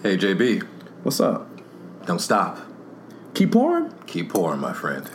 Hey, JB. What's up? Don't stop. Keep pouring? Keep pouring, my friend.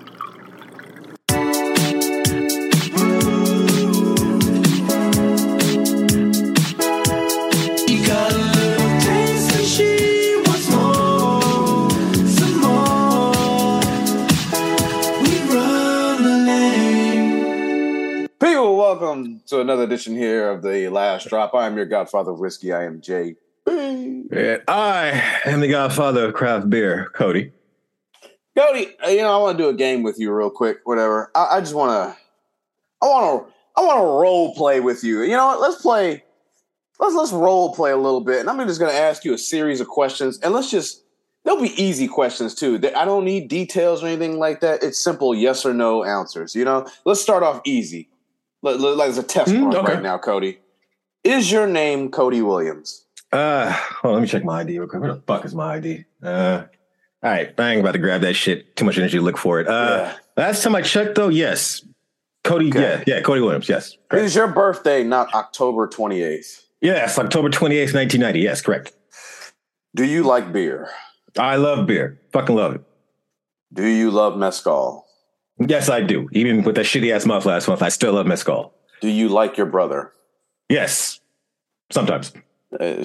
Welcome to another edition here of The Last Drop. I am your godfather of whiskey. I am JB. And I am the godfather of craft beer, Cody. Cody, I want to do a game with you real quick, whatever. I just want to role play with you. You know what? Let's role play a little bit. And I'm just going to ask you a series of questions. And they'll be easy questions too. I don't need details or anything like that. It's simple yes or no answers. Let's start off easy. Like it's a test run right now, Cody. Is your name Cody Williams? Let me check my ID real quick. Where the fuck is my ID? All right, I ain't about to grab that shit. Too much energy to look for it. Last time I checked, though, yes. Cody, okay. Yeah, Cody Williams, yes. Correct. Is your birthday not October 28th? Yes, October 28th, 1990. Yes, correct. Do you like beer? I love beer. Fucking love it. Do you love mezcal? Yes, I do. Even with that shitty-ass month last month, I still love mezcal. Do you like your brother? Yes. Sometimes. Do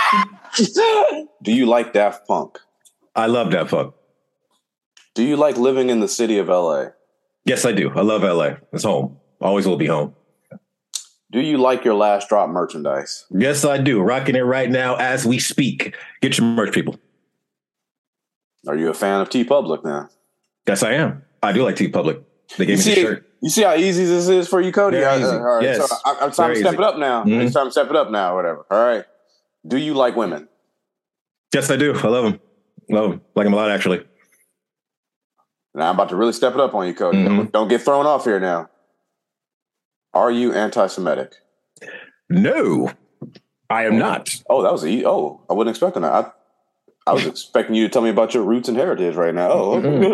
you like Daft Punk? I love Daft Punk. Do you like living in the city of LA? Yes, I do. I love LA. It's home. Always will be home. Do you like your Last Drop merchandise? Yes, I do. Rocking it right now as we speak. Get your merch, people. Are you a fan of TeePublic now? Yes, I am. I do like TeePublic. They gave me the shirt. You see how easy this is for you, Cody? All right, yes. So I'm time to step it up now. Mm-hmm. It's time to step it up now, whatever. All right. Do you like women? Yes, I do. I love them. Love them. Like them a lot, actually. Now I'm about to really step it up on you, Cody. Mm-hmm. Don't get thrown off here now. Are you anti-Semitic? No, I am not. Oh, that was I wasn't expecting that. I was expecting you to tell me about your roots and heritage right now. Oh, no.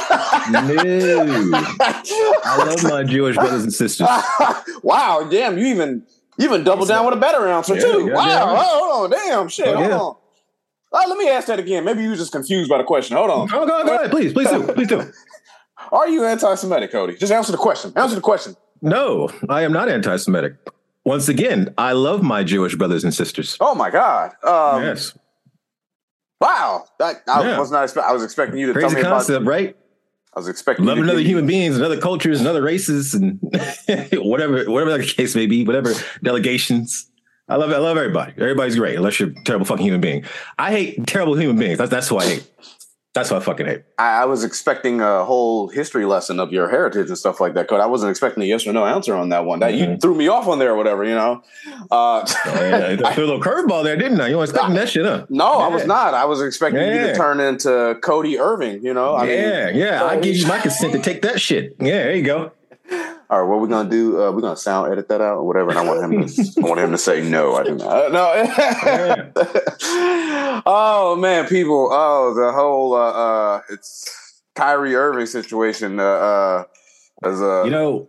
I love my Jewish brothers and sisters. Wow, damn, you even doubled down with a better answer too. Yeah, wow, yeah. hold on, damn, shit, hold on. Let me ask that again. Maybe you were just confused by the question. Hold on. Oh, go ahead, please do. Are you anti-Semitic, Cody? Just answer the question. No, I am not anti-Semitic. Once again, I love my Jewish brothers and sisters. Oh my God. Yes. Wow, I was expecting you to Crazy tell me concept, about. Right? I was expecting loving other human beings and other cultures and other races and whatever the case may be, whatever delegations. I love everybody. Everybody's great, unless you're a terrible fucking human being. I hate terrible human beings. That's who I hate. That's what I fucking hate. I was expecting a whole history lesson of your heritage and stuff like that, Cody. I wasn't expecting a yes or no answer on that one. That you threw me off on there or whatever, I threw a little curveball there, didn't I? You weren't expecting that shit, huh? No, I was not. I was expecting you to turn into Cody Irving, I give you my consent to take that shit. Yeah, there you go. All right, what we're gonna do? We're gonna sound edit that out or whatever. And I want him to say no. I do not. No. Oh man, people. Oh, the whole it's Kyrie Irving situation. As man.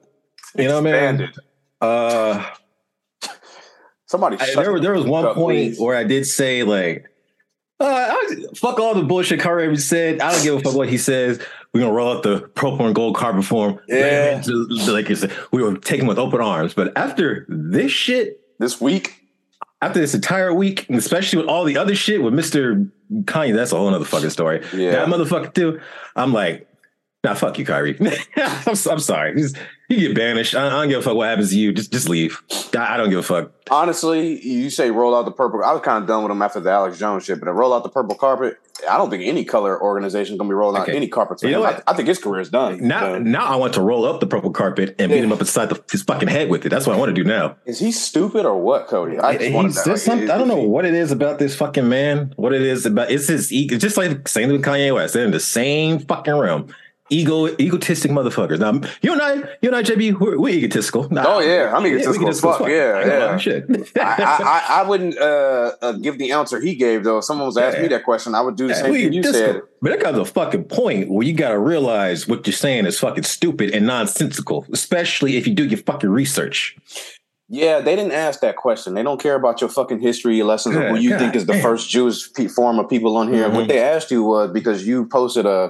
Somebody. There was one point where I did say like, fuck all the bullshit Kyrie Irving said. I don't give a fuck what he says. We're going to roll out the purple and gold carbon form. Yeah. Like you said, we were taking with open arms. But after this shit. This week. After this entire week, and especially with all the other shit with Mr. Kanye, that's a whole other fucking story. Yeah. That motherfucker too. I'm like, nah, fuck you, Kyrie. I'm sorry. You get banished. I don't give a fuck what happens to you. Just leave. I don't give a fuck. Honestly, you say roll out the purple. I was kind of done with him after the Alex Jones shit, but to roll out the purple carpet, I don't think any color organization is going to be rolling out any carpets. I think his career is done. Now I want to roll up the purple carpet and beat him up inside his fucking head with it. That's what I want to do now. Is he stupid or what, Cody? I don't know what it is about this fucking man. What it is about. It's his ego. Just like same with Kanye West. They're in the same fucking realm. Egotistic motherfuckers. Now, you and I, JB, we're egotistical. I'm egotistical as fuck. Yeah. Shit. I wouldn't give the answer he gave, though. If someone was asking me that question, I would do the same thing you said. But there comes a fucking point where you got to realize what you're saying is fucking stupid and nonsensical, especially if you do your fucking research. Yeah, they didn't ask that question. They don't care about your fucking history lessons or who you think is the first Jewish form of people on here. Mm-hmm. What they asked you was because you posted a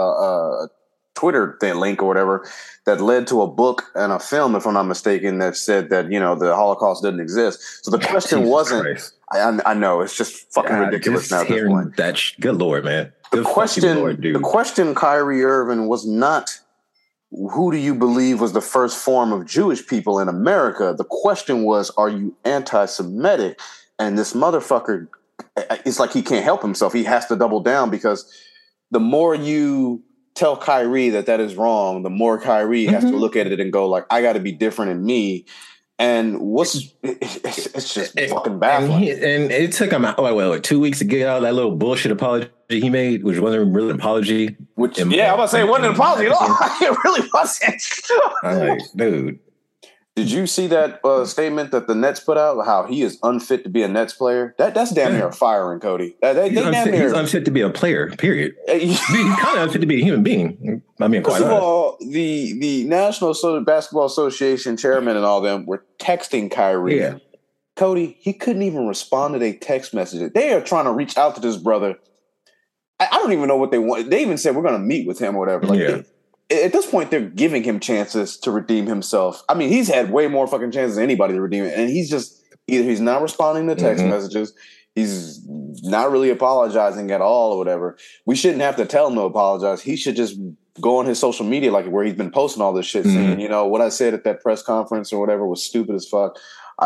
Twitter link or whatever that led to a book and a film, if I'm not mistaken, that said that, the Holocaust didn't exist. So the question wasn't, I know, it's just fucking ridiculous now at this point. Good Lord, man. The question, Kyrie Irving, was not, who do you believe was the first form of Jewish people in America? The question was, are you anti-Semitic? And this motherfucker, it's like he can't help himself. He has to double down because the more you tell Kyrie that is wrong, the more Kyrie has to look at it and go like, I got to be different in me. And it's just fucking baffling. And it took him 2 weeks to get out of that little bullshit apology he made, which wasn't really an apology. I was about to say it wasn't an apology at all. It really wasn't. I'm like, dude. Did you see that statement that the Nets put out? How he is unfit to be a Nets player? That's damn near a firing, Cody. He's unfit to be a player. Period. He's kind of unfit to be a human being. I mean, first of all, the National Basketball Association chairman and all them were texting Kyrie. Yeah. Cody, he couldn't even respond to their text messages. They are trying to reach out to this brother. I don't even know what they want. They even said we're going to meet with him or whatever. At this point, they're giving him chances to redeem himself. I mean, he's had way more fucking chances than anybody to redeem it. And he's just, either he's not responding to text messages, he's not really apologizing at all or whatever. We shouldn't have to tell him to apologize. He should just go on his social media, like where he's been posting all this shit, saying, what I said at that press conference or whatever was stupid as fuck.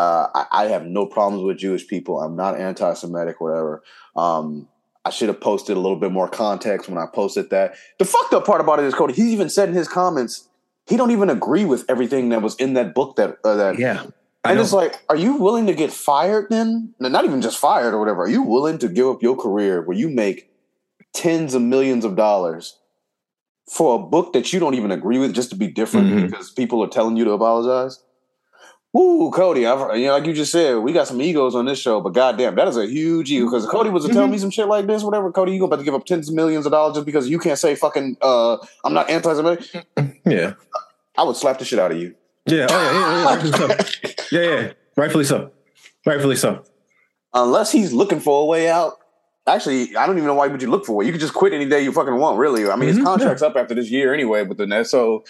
I have no problems with Jewish people. I'm not anti-Semitic or whatever. I should have posted a little bit more context when I posted that. The fucked up part about it is, Cody, he even said in his comments, he don't even agree with everything that was in that book that. And it's like, are you willing to get fired then? Not even just fired or whatever. Are you willing to give up your career where you make tens of millions of dollars for a book that you don't even agree with just to be different because people are telling you to apologize? Ooh, Cody, like you just said, we got some egos on this show, but goddamn, that is a huge ego. Because Cody was to tell me some shit like this, whatever. Cody, you about to give up tens of millions of dollars just because you can't say fucking, I'm not anti-Semitic? Yeah. I would slap the shit out of you. Yeah. Yeah. Rightfully so. Unless he's looking for a way out. Actually, I don't even know why would you look for it. You could just quit any day you fucking want, really. I mean, his contract's up after this year anyway with the Nets. So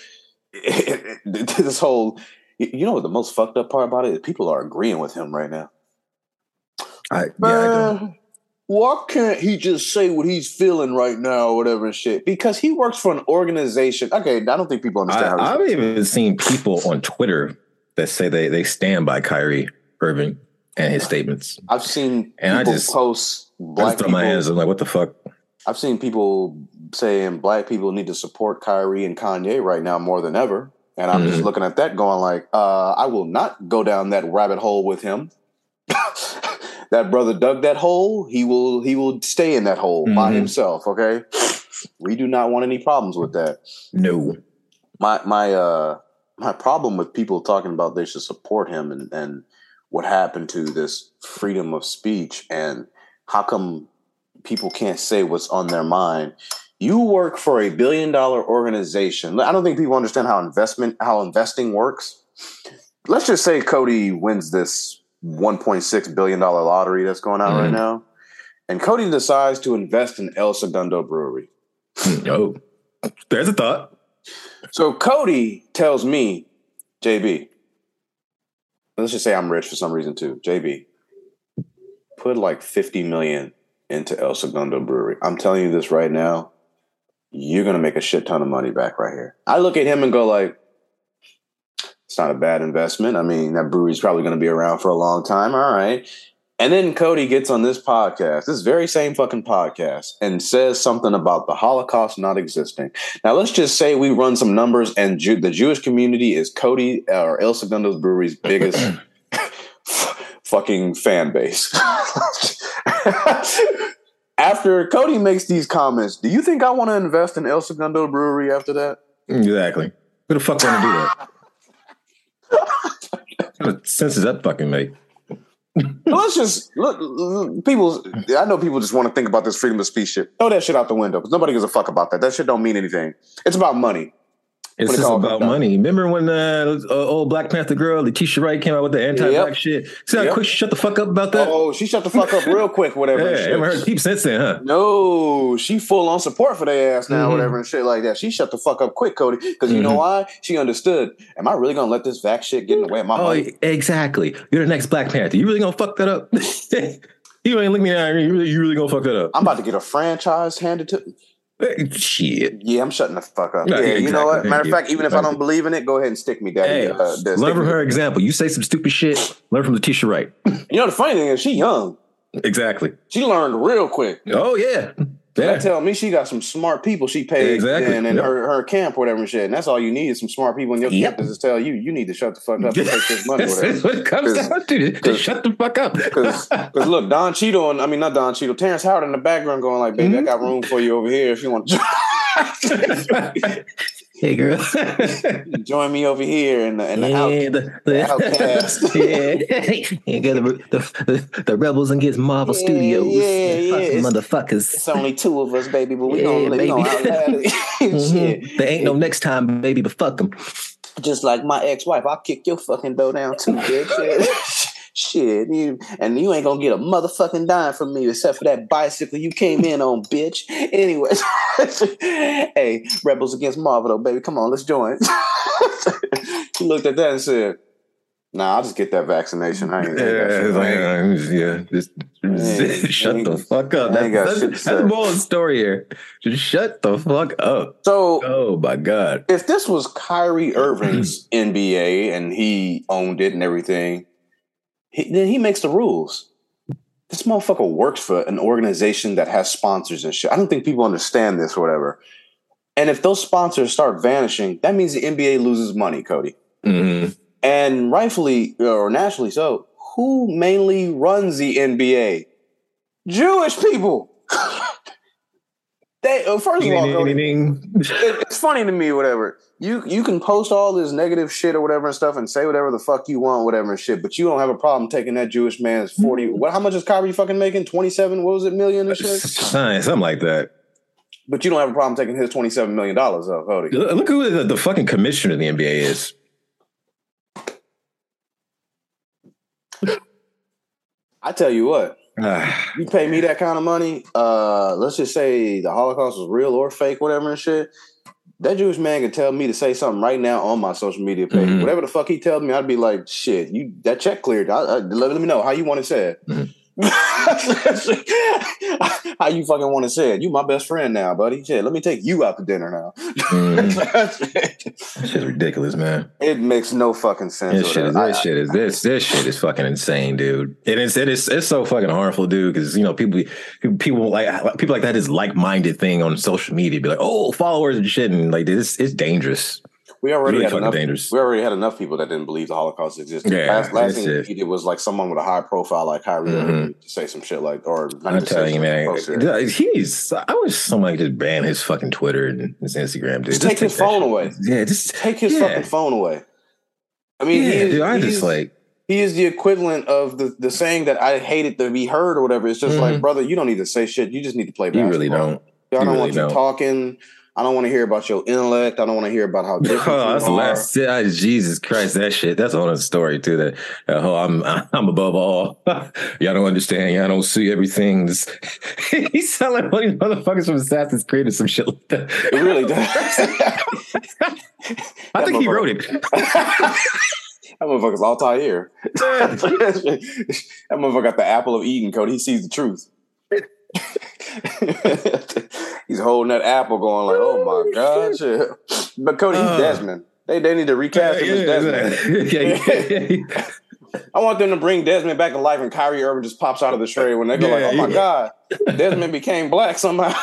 this whole... You know what the most fucked up part about it is? People are agreeing with him right now. I don't. Why can't he just say what he's feeling right now or whatever and shit? Because he works for an organization. Okay, I don't think people understand how I've even seen people on Twitter that say they stand by Kyrie Irving and his statements. I've seen people post black people. My hands. I'm like, what the fuck? I've seen people saying black people need to support Kyrie and Kanye right now more than ever. And I'm just looking at that going like, I will not go down that rabbit hole with him. That brother dug that hole. He will stay in that hole by himself. Okay. We do not want any problems with that. No. My problem with people talking about they should support him and what happened to this freedom of speech and how come people can't say what's on their mind. You work for $1 billion organization. I don't think people understand how investing works. Let's just say Cody wins this $1.6 billion lottery that's going on right now. And Cody decides to invest in El Segundo Brewery. Oh, there's a thought. So Cody tells me, JB, let's just say I'm rich for some reason too. JB, put like $50 million into El Segundo Brewery. I'm telling you this right now. You're going to make a shit ton of money back right here. I look at him and go like, it's not a bad investment. I mean, that brewery's probably going to be around for a long time. All right. And then Cody gets on this podcast, this very same fucking podcast, and says something about the Holocaust not existing. Now, let's just say we run some numbers and the Jewish community is Cody or El Segundo Brewery's biggest fucking fan base. After Cody makes these comments, do you think I want to invest in El Segundo Brewery after that? Exactly. Who the fuck want to do that? What kind of sense does that fucking make? Let's just look. People, I know people just want to think about this freedom of speech shit. Throw that shit out the window because nobody gives a fuck about that. That shit don't mean anything. It's about money. It's When it just all about comes down. money. Remember when old Black Panther girl, Letitia Wright, came out with the anti-black Yep. shit? See how Yep. quick she shut the fuck up about that? Oh, she shut the fuck up real quick, whatever. Yeah, and I shit. haven't heard peep since then, huh? No, she full on support for their ass now, Mhm. whatever and shit like that. She shut the fuck up quick, Cody, because you know why? She understood. Am I really gonna let this vax shit get in the way of my money? Exactly. You're the next Black Panther. You really gonna fuck that up? You ain't look me down. You really gonna fuck that up? I'm about to get a franchise handed to. Shit. Yeah, I'm shutting the fuck up. Yeah, Yeah, you know exactly. what? Matter of fact, even if I Exactly. don't believe in it, go ahead and stick me, daddy. Hey, learn from her example. You say some stupid shit, learn from Letitia Wright. You know the funny thing is, she young. Exactly. She learned real quick. Oh yeah. That tell me she got some smart people she paid Exactly. in Yep. her camp, whatever and shit. And that's all you need is some smart people in your camp to just tell you need to shut the fuck up and take this money, That's whatever. what it comes down to. Just shut the fuck up. Because look, Don Cheadle and not Don Cheadle, Terrence Howard in the background going like, baby, I got room for you over here if you want to Hey girl. join me over here in the Outcast. You got the Rebels Against Marvel Studios. Yeah. Motherfuckers. It's only two of us, baby, but we Yeah, gonna baby. outlast it. Shit. There ain't no next time, baby, but fuck them. Just like my ex-wife, I'll kick your fucking door down too, bitch. Shit, you ain't gonna get a motherfucking dime from me except for that bicycle you came in on, bitch. Anyways, hey, Rebels Against Marvel, though, baby, come on, let's join. He looked at that and said, "Nah, I'll just get that vaccination. I ain't just shut the fuck up. That's the moral story here. Just shut the fuck up. So, oh my god, if this was Kyrie Irving's NBA and he owned it and everything, then he makes the rules. This motherfucker works for an organization that has sponsors and shit. I don't think people understand this or whatever. And if those sponsors start vanishing, that means the NBA loses money, Cody. Mm-hmm. And rightfully or nationally so, who mainly runs the NBA? Jewish people. First of all, Cody, it's funny to me, whatever. You can post all this negative shit or whatever and stuff and say whatever the fuck you want, whatever and shit, but you don't have a problem taking that Jewish man's 40. How much is Kyrie fucking making? 27, what was it, million and shit? Something like that. But you don't have a problem taking his $27 million, though, Cody. Look who the fucking commissioner of the NBA is. I tell you what. You pay me that kind of money, let's just say the Holocaust was real or fake, whatever and shit. That Jewish man can tell me to say something right now on my social media page. Mm-hmm. Whatever the fuck he tells me, I'd be like, shit, that check cleared. Let me know how you want it said. Mm-hmm. How you fucking want to say it? You my best friend now, buddy. Shit, let me take you out to dinner now. That shit's ridiculous, man. It makes no fucking sense. This shit is fucking insane, dude. It's so fucking harmful, dude. Because people like that is like-minded thing on social media. Be like, oh, followers and shit, and like this, it's dangerous. We already had enough people that didn't believe the Holocaust existed. Yeah, last thing he did was like someone with a high profile like Kyrie to say some shit like, or not I'm telling you, man. I wish somebody just ban his fucking Twitter and his Instagram, dude. Just take his phone away. Yeah, just take his fucking phone away. I mean, he is the equivalent of the saying that I hated to be heard or whatever. It's just like, brother, you don't need to say shit. You just need to play basketball. You really don't. I don't want you talking. I don't want to hear about your intellect. I don't want to hear about how different that's you are. Jesus Christ, that shit. That's on a story too. That I'm above all. Y'all don't understand. Y'all don't see everything. He's selling money motherfuckers from Assassin's Creed or some shit like that. It really does. I think he wrote it. That motherfucker's Altair. That motherfucker got the apple of Eden, Cody. He sees the truth. He's holding that apple going like, oh my God. Shit. But Cody, he's Desmond. They need to recast him as Desmond. I want them to bring Desmond back to life and Kyrie Irving just pops out of the trade when they go like, oh my God, Desmond became black somehow.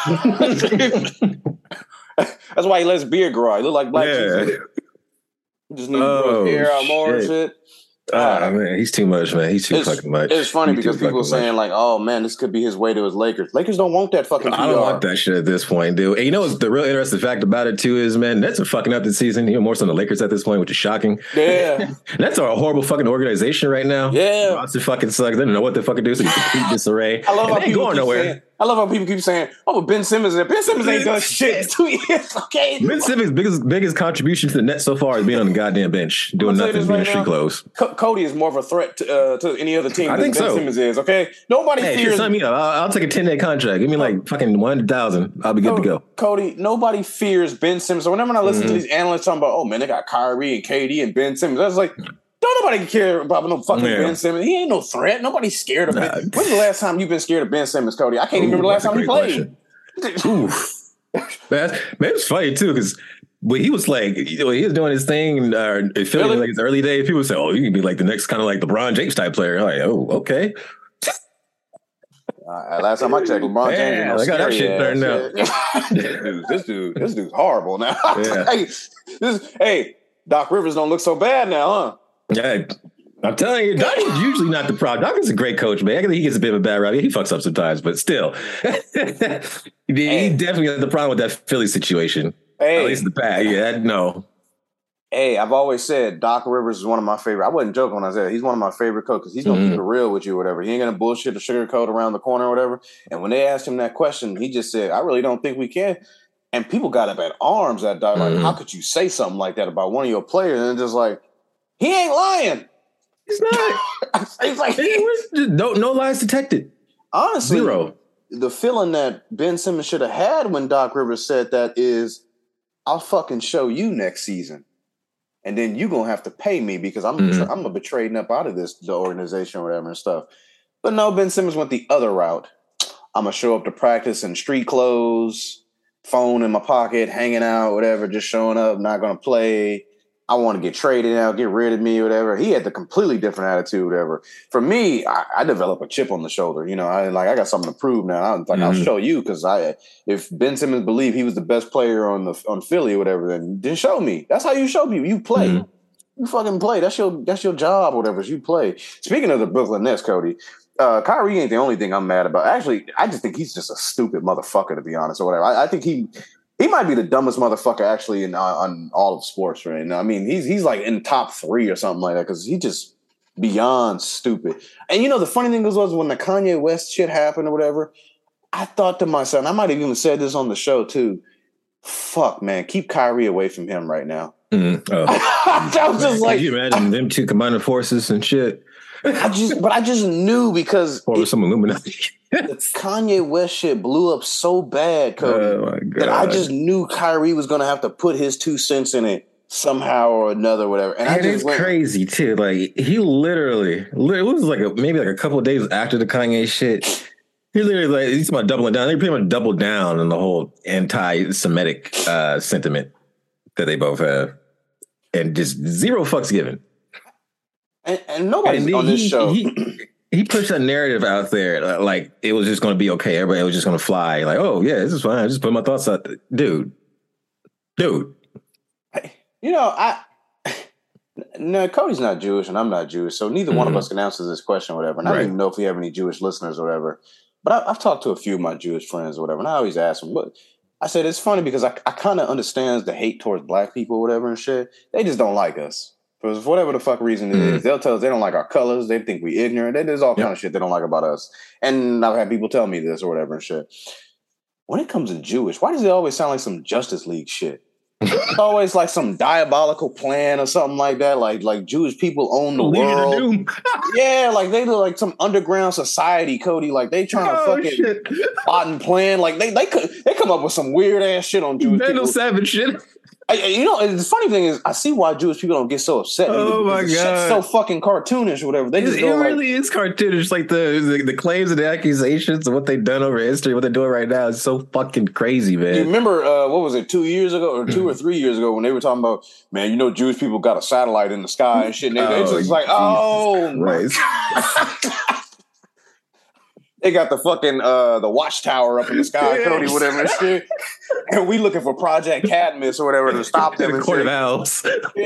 That's why he lets his beard grow out. He look like Black Jesus. He just needs to grow his hair out more and shit. Man, he's too much, man. He's too fucking much. It's funny because people are saying like, "Oh man, this could be his way to his Lakers." Lakers don't want that fucking PR. I don't want that shit at this point, dude. And you know what's the real interesting fact about it too is, man, Nets are fucking up this season, even more so than the Lakers at this point, which is shocking. Yeah, Nets are a horrible fucking organization right now. Yeah, roster fucking sucks. They don't know what to fucking do, so you complete disarray. I love how people going nowhere. I love how people keep saying, "Oh, but Ben Simmons." Ben Simmons ain't done shit in 2 years. Okay, Ben Simmons' biggest contribution to the Nets so far is being on the goddamn bench, doing nothing, being street clothes. Cody is more of a threat to any other team than Ben Simmons is. Okay, nobody fears. Sign me up. I'll take a 10-day contract. Give me like fucking 100,000. I'll be good to go. Cody, nobody fears Ben Simmons. So whenever I listen to these analysts talking about, oh man, they got Kyrie and KD and Ben Simmons, I was like, don't nobody care about no fucking Ben Simmons. He ain't no threat. Nobody's scared of him. When's the last time you've been scared of Ben Simmons, Cody? I can't even remember the last time he played. Man, it's funny too because when he was like, he was doing his thing in Philly, like his early days, people say, "Oh, you can be like the next kind of like LeBron James type player." I'm like, oh, okay. Last time I checked, LeBron James. I got that shit turned out. This dude's horrible now. Hey, Doc Rivers don't look so bad now, huh? Yeah, I'm telling you, Doc is usually not the problem. Doc is a great coach, man. I think he gets a bit of a bad rap. He fucks up sometimes, but still, he definitely has the problem with that Philly situation. At least the past. Yeah, no. Hey, I've always said Doc Rivers is one of my favorite. I wasn't joking when I said it. He's one of my favorite coaches. He's gonna keep it real with you, or whatever. He ain't gonna bullshit or sugarcoat around the corner or whatever. And when they asked him that question, he just said, "I really don't think we can." And people got up at arms at Doc. Like, how could you say something like that about one of your players? And just like, he ain't lying. He's not. He's like, no lies detected. Honestly, zero. The feeling that Ben Simmons should have had when Doc Rivers said that is, I'll fucking show you next season. And then you're going to have to pay me because I'm going to be trading up out of the organization or whatever and stuff. But no, Ben Simmons went the other route. I'm going to show up to practice in street clothes, phone in my pocket, hanging out, whatever, just showing up, not going to play. I want to get traded out, get rid of me, whatever. He had the completely different attitude, whatever. For me, I develop a chip on the shoulder. You know, I got something to prove now. I'll show you because if Ben Simmons believed he was the best player on Philly or whatever, then show me. That's how you show people. You play. You fucking play. That's your job, whatever. You play. Speaking of the Brooklyn Nets, Cody, Kyrie ain't the only thing I'm mad about. Actually, I just think he's just a stupid motherfucker, to be honest, or whatever. I think he might be the dumbest motherfucker actually on all of sports right now. I mean, he's like in top 3 or something like that because he just beyond stupid. And the funny thing was when the Kanye West shit happened or whatever, I thought to myself, and I might have even said this on the show too, fuck, man, keep Kyrie away from him right now. I was just like, can you imagine them two combining forces and shit? I just knew because or some Illuminati. The Kanye West shit blew up so bad, Cody, that I just knew Kyrie was going to have to put his 2 cents in it somehow or another, whatever. And it's crazy too. Like he literally, it was like maybe a couple of days after the Kanye shit. He literally he's about doubling down. They pretty much doubled down on the whole anti-Semitic sentiment that they both have, and just zero fucks given. And nobody's on this show. He pushed that narrative out there like it was just going to be okay. Everybody was just going to fly. Like, oh yeah, this is fine. I just put my thoughts out there. Dude. No, Cody's not Jewish and I'm not Jewish, so neither one of us can answer this question or whatever. And I don't even know if we have any Jewish listeners or whatever. But I've talked to a few of my Jewish friends or whatever, and I always ask them. But I said it's funny because I kind of understand the hate towards black people or whatever and shit. They just don't like us. For whatever the fuck reason it is, they'll tell us they don't like our colors. They think we ignorant. There's all kind of shit they don't like about us. And I've had people tell me this or whatever and shit. When it comes to Jewish, why does it always sound like some Justice League shit? It's always like some diabolical plan or something like that. Like Jewish people own the world. Yeah, like they look like some underground society, Cody. Like they trying to fucking plot and plan. Like they come up with some weird ass shit on Jewish people. Savage shit. The funny thing is, I see why Jewish people don't get so upset. Oh my god, shit's so fucking cartoonish or whatever. It really is cartoonish. Like the claims and the accusations and what they've done over history, what they're doing right now is so fucking crazy, man. You remember what was it, 2 years ago or 2 or 3 years ago when they were talking about, man, Jewish people got a satellite in the sky and shit. And they just like, they got the fucking the watchtower up in the sky, Cody, whatever and shit. And we looking for Project Cadmus or whatever to stop them. The Court of Owls.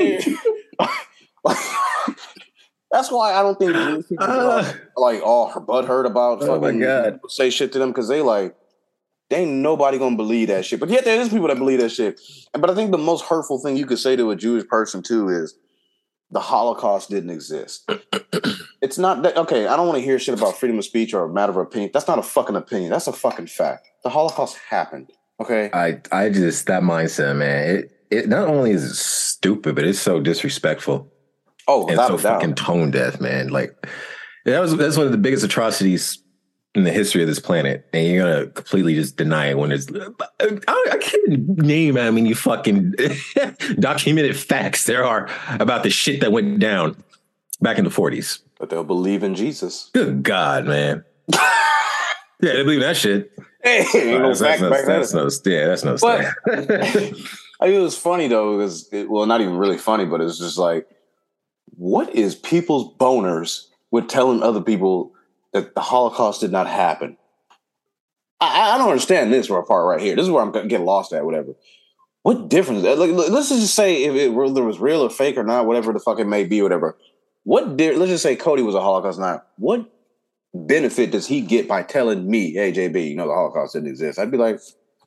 That's why I don't think Jewish people like all butthurt about fucking say shit to them because they ain't nobody gonna believe that shit. But yet there is people that believe that shit. But I think the most hurtful thing you could say to a Jewish person too is the Holocaust didn't exist. It's not that, okay, I don't want to hear shit about freedom of speech or a matter of opinion. That's not a fucking opinion. That's a fucking fact. The Holocaust happened. Okay. I just, that mindset, man, it not only is it stupid, but it's so disrespectful. Oh, and so fucking tone deaf, man. Like that's one of the biggest atrocities in the history of this planet, and you're gonna completely just deny it when it's. I can't name how many fucking documented facts there are about the shit that went down back in the 40s. But they'll believe in Jesus. Good God, man. Yeah, they believe in that shit. Hey, that's no stuff. I mean, it was funny though, because not even really funny, but it's just like, what is people's boners with telling other people that the Holocaust did not happen? I don't understand this part right here. This is where I'm getting lost at. Whatever. What difference? Like, let's just say if it was real or fake or not, whatever the fuck it may be, whatever. Let's just say Cody was a Holocaust denier. What benefit does he get by telling me, hey, JB, you know the Holocaust didn't exist? I'd be like,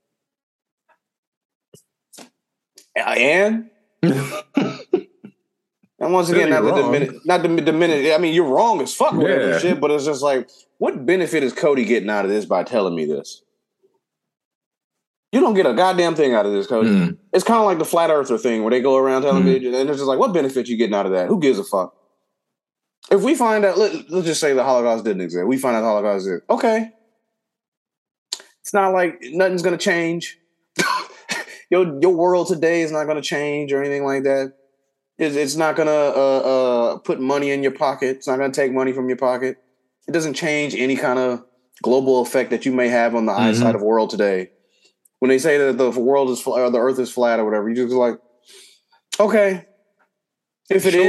and once again, not the minute. I mean, you're wrong as fuck, whatever shit. But it's just like, what benefit is Cody getting out of this by telling me this? You don't get a goddamn thing out of this, Cody. Mm. It's kind of like the flat earther thing where they go around telling me, and it's just like, what benefit you getting out of that? Who gives a fuck? If we find out, let's just say the Holocaust didn't exist. We find out the Holocaust exists. Okay. It's not like nothing's going to change. Your world today is not going to change or anything like that. It's not going to put money in your pocket. It's not going to take money from your pocket. It doesn't change any kind of global effect that you may have on the eyesight of the world today. When they say that the world is flat, or the earth is flat or whatever, you just like, okay, if it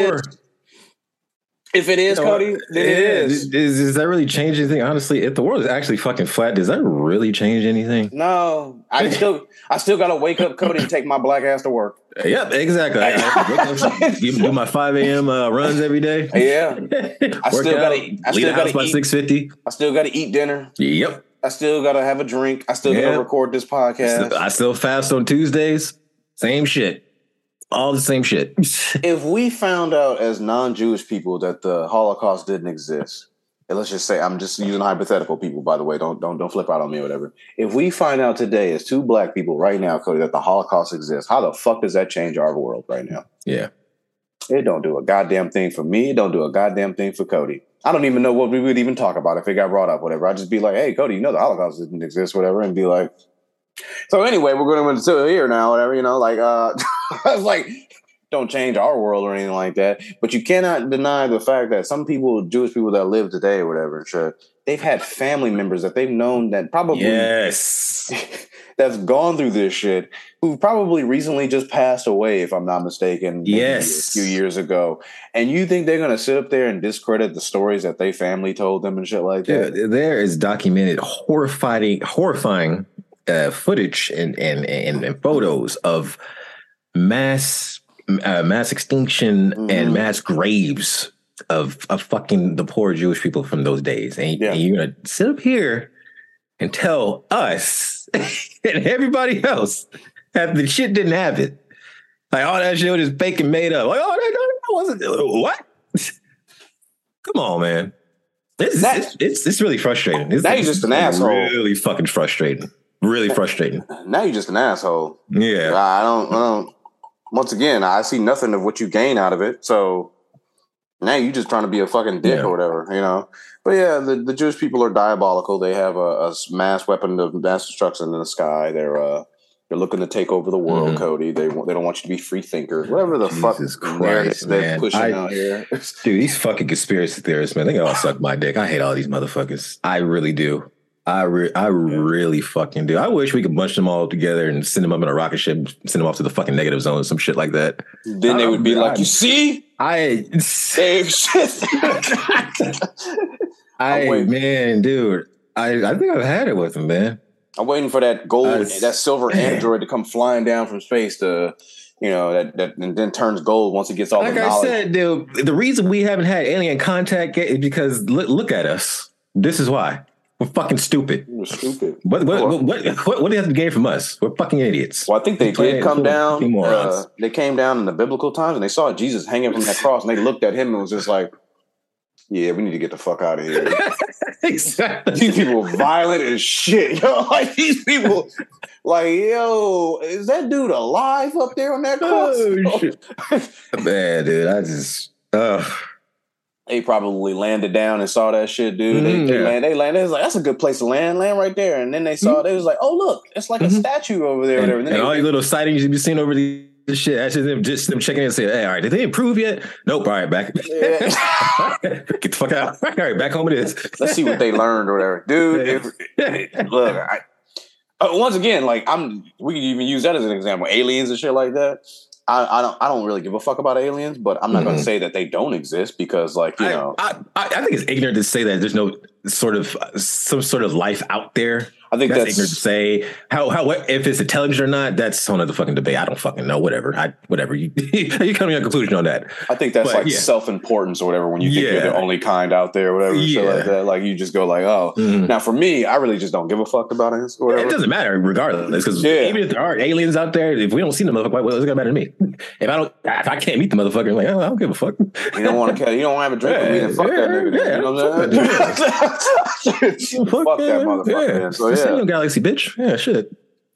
is, Cody, then it is. Does that really change anything? Honestly, if the world is actually fucking flat, does that really change anything? No, I still got to wake up, Cody, and take my black ass to work. Yep, exactly. I do my 5 a.m. Runs every day. Yeah, I still got to eat. I still got to eat 6:50. I still got to eat dinner. Yep. I still got to have a drink. I still got to record this podcast. I still fast on Tuesdays. Same shit. All the same shit. If we found out as non-Jewish people that the Holocaust didn't exist, and let's just say, I'm just using hypothetical people, by the way, don't flip out on me or whatever. If we find out today as two black people right now, Cody, that the Holocaust exists, how the fuck does that change our world right now? Yeah. It don't do a goddamn thing for me. It don't do a goddamn thing for Cody. I don't even know what we would even talk about if it got brought up, whatever. I'd just be like, hey, Cody, you know the Holocaust didn't exist, whatever, and be like, so anyway, we're going to here now, whatever, you know, like, I was like, don't change our world or anything like that. But you cannot deny the fact that some people, Jewish people that live today or whatever, sure, they've had family members that they've known that probably that's gone through this shit, who probably recently just passed away, if I'm not mistaken, a few years ago. And you think they're going to sit up there and discredit the stories that they family told them and shit like that? Yeah, there is documented horrifying footage and photos of mass extinction and mass graves of fucking the poor Jewish people from those days. And you're going to sit up here and tell us and everybody else that the shit didn't happen. Like, all that shit was just fake and made up. Like, oh, that wasn't, what? Come on, man. It's really frustrating. Now you're just an asshole. Really fucking frustrating. Really frustrating. Now you're just an asshole. Yeah. I don't. Once again, I see nothing of what you gain out of it. So now you're just trying to be a fucking dick or whatever, you know? But yeah, the Jewish people are diabolical. They have a mass weapon of mass destruction in the sky. They're looking to take over the world, Cody. They don't want you to be free thinkers. Whatever the fuck they're pushing out here. Dude, these fucking conspiracy theorists, man, they can all suck my dick. I hate all these motherfuckers. I really do. I really fucking do. I wish we could bunch them all together and send them up in a rocket ship, send them off to the fucking negative zone, some shit like that. Then they would be like, you see? Man, dude, I think I've had it with them, man. I'm waiting for that gold, that silver android to come flying down from space to, you know, that and then turns gold once it gets all the knowledge. Like I said, dude, the reason we haven't had alien contact is because look at us. This is why. We're fucking stupid. We're stupid. What do they have to gain from us? We're fucking idiots. Well, I think they did come down. Morons. They came down in the biblical times and they saw Jesus hanging from that cross and they looked at him and was just like, yeah, we need to get the fuck out of here. Exactly. These people are violent as shit. Yo, like these people, like, yo, is that dude alive up there on that cross? Oh, shit. Man, dude, I just They probably landed down and saw that shit, dude. They landed. They was like, that's a good place to land right there. And then they saw, they was like, oh look, it's like a statue over there. And all these little sightings you be seeing over the shit. Actually, them checking in and saying, hey, all right, did they improve yet? Nope. All right, back. Yeah. Get the fuck out. All right, back home it is. Let's see what they learned or whatever, dude. Look, once again, like we can even use that as an example. Aliens and shit like that. I don't really give a fuck about aliens, but I'm not going to say that they don't exist because, like, you know, I think it's ignorant to say that there's no some sort of life out there. I think that's ignorant to say. How if it's intelligent or not, that's another fucking debate. I don't fucking know. Whatever. You come to a conclusion on that. I think that's self-importance or whatever. When you think you're the only kind out there, or whatever, shit like that. Like you just go like, oh. Now for me, I really just don't give a fuck about it. Or whatever. It doesn't matter regardless, because even if there are aliens out there, if we don't see the motherfucker, what's it gonna matter to me? If I can't meet the motherfucker, I'm like, oh, I don't give a fuck. You don't want to. You don't want to have a drink with me. Then fuck that nigga. You know what I'm saying? Fuck that motherfucker. Yeah. So Same Galaxy, bitch. Yeah, shit.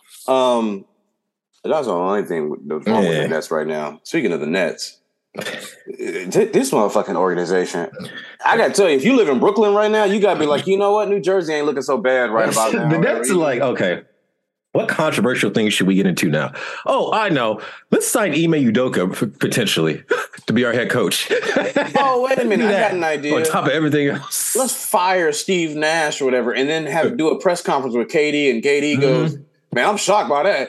That's the only thing that's wrong with the Nets right now. Speaking of the Nets, this motherfucking organization, I gotta tell you, if you live in Brooklyn right now, you gotta be like, you know what, New Jersey ain't looking so bad right about now. The Nets are like, okay, what controversial things should we get into now? Oh, I know. Let's sign Ime Udoka potentially to be our head coach. Oh, wait a minute. I got an idea. On top of everything else. Let's fire Steve Nash or whatever and then do a press conference with KD and KD goes, man, I'm shocked by that.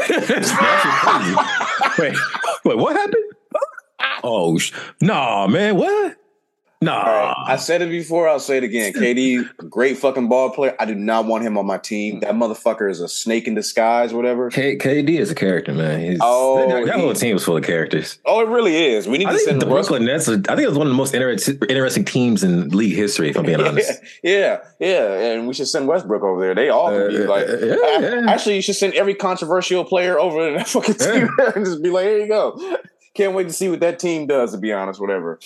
Wait, what happened? Oh, nah, man, what? Nah. Right. I said it before. I'll say it again. KD, great fucking ball player. I do not want him on my team. That motherfucker is a snake in disguise, whatever. KD is a character, man. That whole team is full of characters. Oh, it really is. We need to send the Brooklyn Nets. I think it was one of the most interesting teams in league history, if I'm being honest. Yeah. And we should send Westbrook over there. They all can be like. Actually, you should send every controversial player over to that fucking team and just be like, here you go. Can't wait to see what that team does. To be honest, whatever.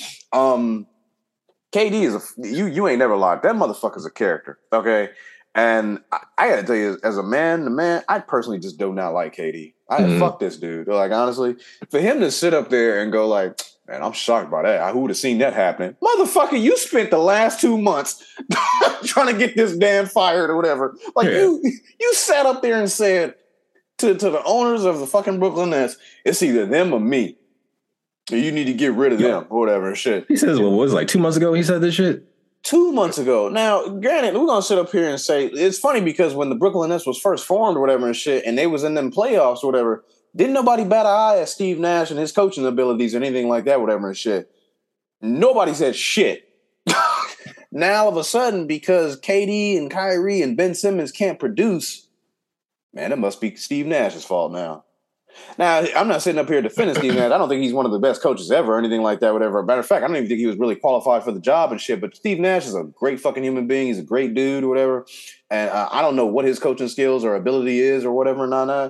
KD is you ain't never lied. That motherfucker's a character, okay? And I gotta tell you, as a man, I personally just do not like KD. Fuck this dude. Like, honestly, for him to sit up there and go like, man, I'm shocked by that. Who would have seen that happening? Motherfucker, you spent the last 2 months trying to get this damn fired or whatever. Like, you sat up there and said to the owners of the fucking Brooklyn Nets, it's either them or me. You need to get rid of them or whatever shit. He says, what was it, like 2 months ago he said this shit? 2 months ago. Now, granted, we're going to sit up here and say, it's funny because when the Brooklyn Nets was first formed or whatever and shit, and they was in them playoffs or whatever, didn't nobody bat an eye at Steve Nash and his coaching abilities or anything like that, whatever and shit. Nobody said shit. Now, all of a sudden, because KD and Kyrie and Ben Simmons can't produce, man, it must be Steve Nash's fault now. Now, I'm not sitting up here defending Steve Nash. I don't think he's one of the best coaches ever or anything like that, whatever. Matter of fact, I don't even think he was really qualified for the job and shit. But Steve Nash is a great fucking human being. He's a great dude or whatever. And I don't know what his coaching skills or ability is or whatever.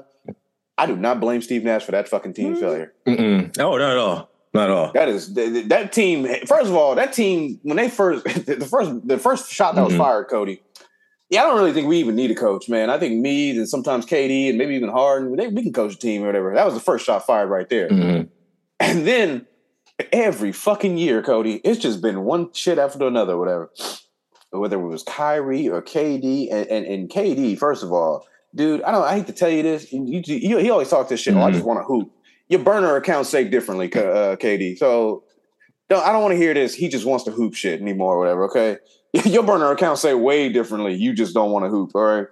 I do not blame Steve Nash for that fucking team failure. Oh, not at all. Not at all. That team. First of all, that team, when they the first shot that was fired, Cody. Yeah, I don't really think we even need a coach, man. I think me and sometimes KD and maybe even Harden, we can coach a team or whatever. That was the first shot fired right there. And then every fucking year, Cody, it's just been one shit after another, whatever. Whether it was Kyrie or KD and KD, first of all, dude, I hate to tell you this. He always talks this shit. I just want to hoop. Your burner accounts say differently, KD. So I don't want to hear this. He just wants to hoop shit anymore or whatever, okay? Your burner accounts say way differently. You just don't want to hoop, all right?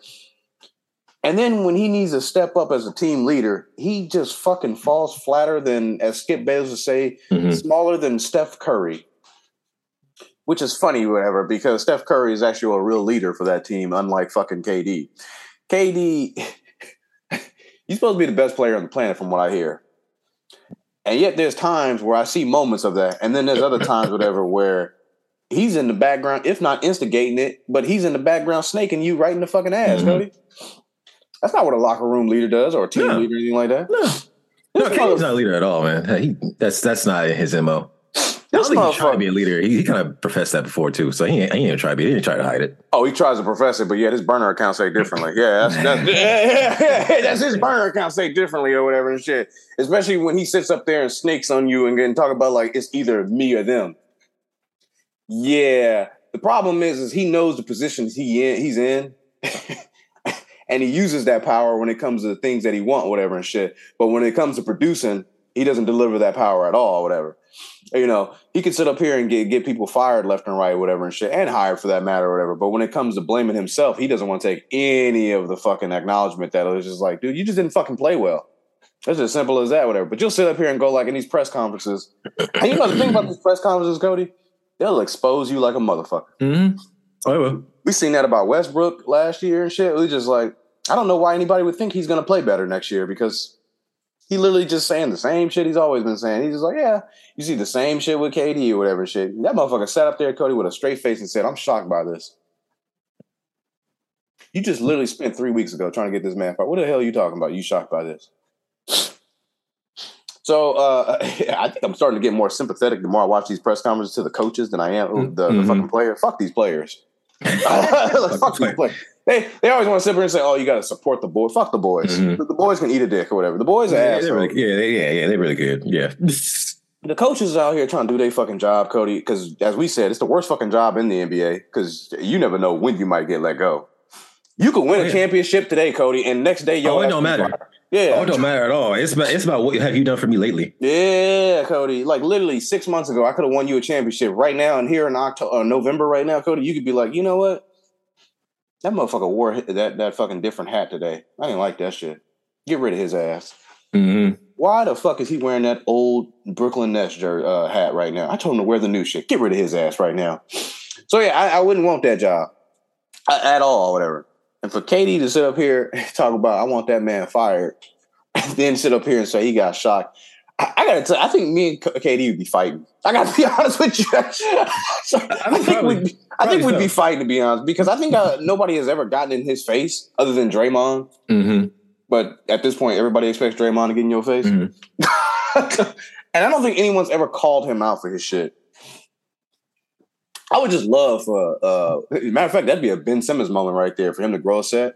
And then when he needs to step up as a team leader, he just fucking falls flatter than, as Skip Bayless would say, smaller than Steph Curry. Which is funny, whatever, because Steph Curry is actually a real leader for that team, unlike fucking KD. KD, he's supposed to be the best player on the planet from what I hear. And yet there's times where I see moments of that. And then there's other times, whatever, where he's in the background, if not instigating it, but he's in the background snaking you right in the fucking ass, Cody. That's not what a locker room leader does or a team leader or anything like that. No, KD's not a leader at all, man. That's not his MO. I don't think he's trying to be a leader. He kind of professed that before too, so he ain't try to be. He didn't try to hide it. Oh, he tries to profess it, but yeah, his burner account say differently. Yeah, that's his burner account say differently or whatever and shit. Especially when he sits up there and snakes on you and talk about like it's either me or them. Yeah, the problem is he knows the positions he's in, and he uses that power when it comes to the things that he wants, whatever and shit. But when it comes to producing, he doesn't deliver that power at all, whatever. You know, he could sit up here and get people fired left and right, whatever and shit, and hired for that matter, or whatever. But when it comes to blaming himself, he doesn't want to take any of the fucking acknowledgement that it was just like, dude, you just didn't fucking play well. It's as simple as that, whatever. But you'll sit up here and go like in these press conferences. And you know the thing about these press conferences, Cody? They'll expose you like a motherfucker. Mm-hmm. Oh, well. We seen that about Westbrook last year and shit. We just like, I don't know why anybody would think he's going to play better next year because he literally just saying the same shit he's always been saying. He's just like, yeah, you see the same shit with KD or whatever shit. That motherfucker sat up there, Cody, with a straight face and said, I'm shocked by this. You just literally spent 3 weeks ago trying to get this man fired. What the hell are you talking about? You shocked by this? So I think I'm starting to get more sympathetic the more I watch these press conferences to the coaches than I am the fucking players. Fuck these players. Fuck these players. They always want to sit here and say, "Oh, you got to support the boys." Fuck the boys. Mm-hmm. The boys can eat a dick or whatever. The boys are assholes. They're really good. Yeah. The coaches out here trying to do their fucking job, Cody. Because as we said, it's the worst fucking job in the NBA. Because you never know when you might get let go. You could win a championship today, Cody, and next day, it don't matter. Yeah, it don't matter at all. It's about what have you done for me lately. Yeah, Cody. Like literally 6 months ago, I could have won you a championship. Right now, and here in November, right now, Cody, you could be like, you know what? That motherfucker wore that fucking different hat today. I didn't like that shit. Get rid of his ass. Mm-hmm. Why the fuck is he wearing that old Brooklyn Nets hat right now? I told him to wear the new shit. Get rid of his ass right now. So yeah, I wouldn't want that job at all, whatever. And for KD to sit up here and talk about, I want that man fired, and then sit up here and say he got shocked. I gotta tell you, I think me and KD would be fighting. I gotta be honest with you. I think we'd be fighting, to be honest, because I think nobody has ever gotten in his face other than Draymond. Mm-hmm. But at this point, everybody expects Draymond to get in your face. Mm-hmm. And I don't think anyone's ever called him out for his shit. I would just love for, matter of fact, that'd be a Ben Simmons moment right there for him to grow a set.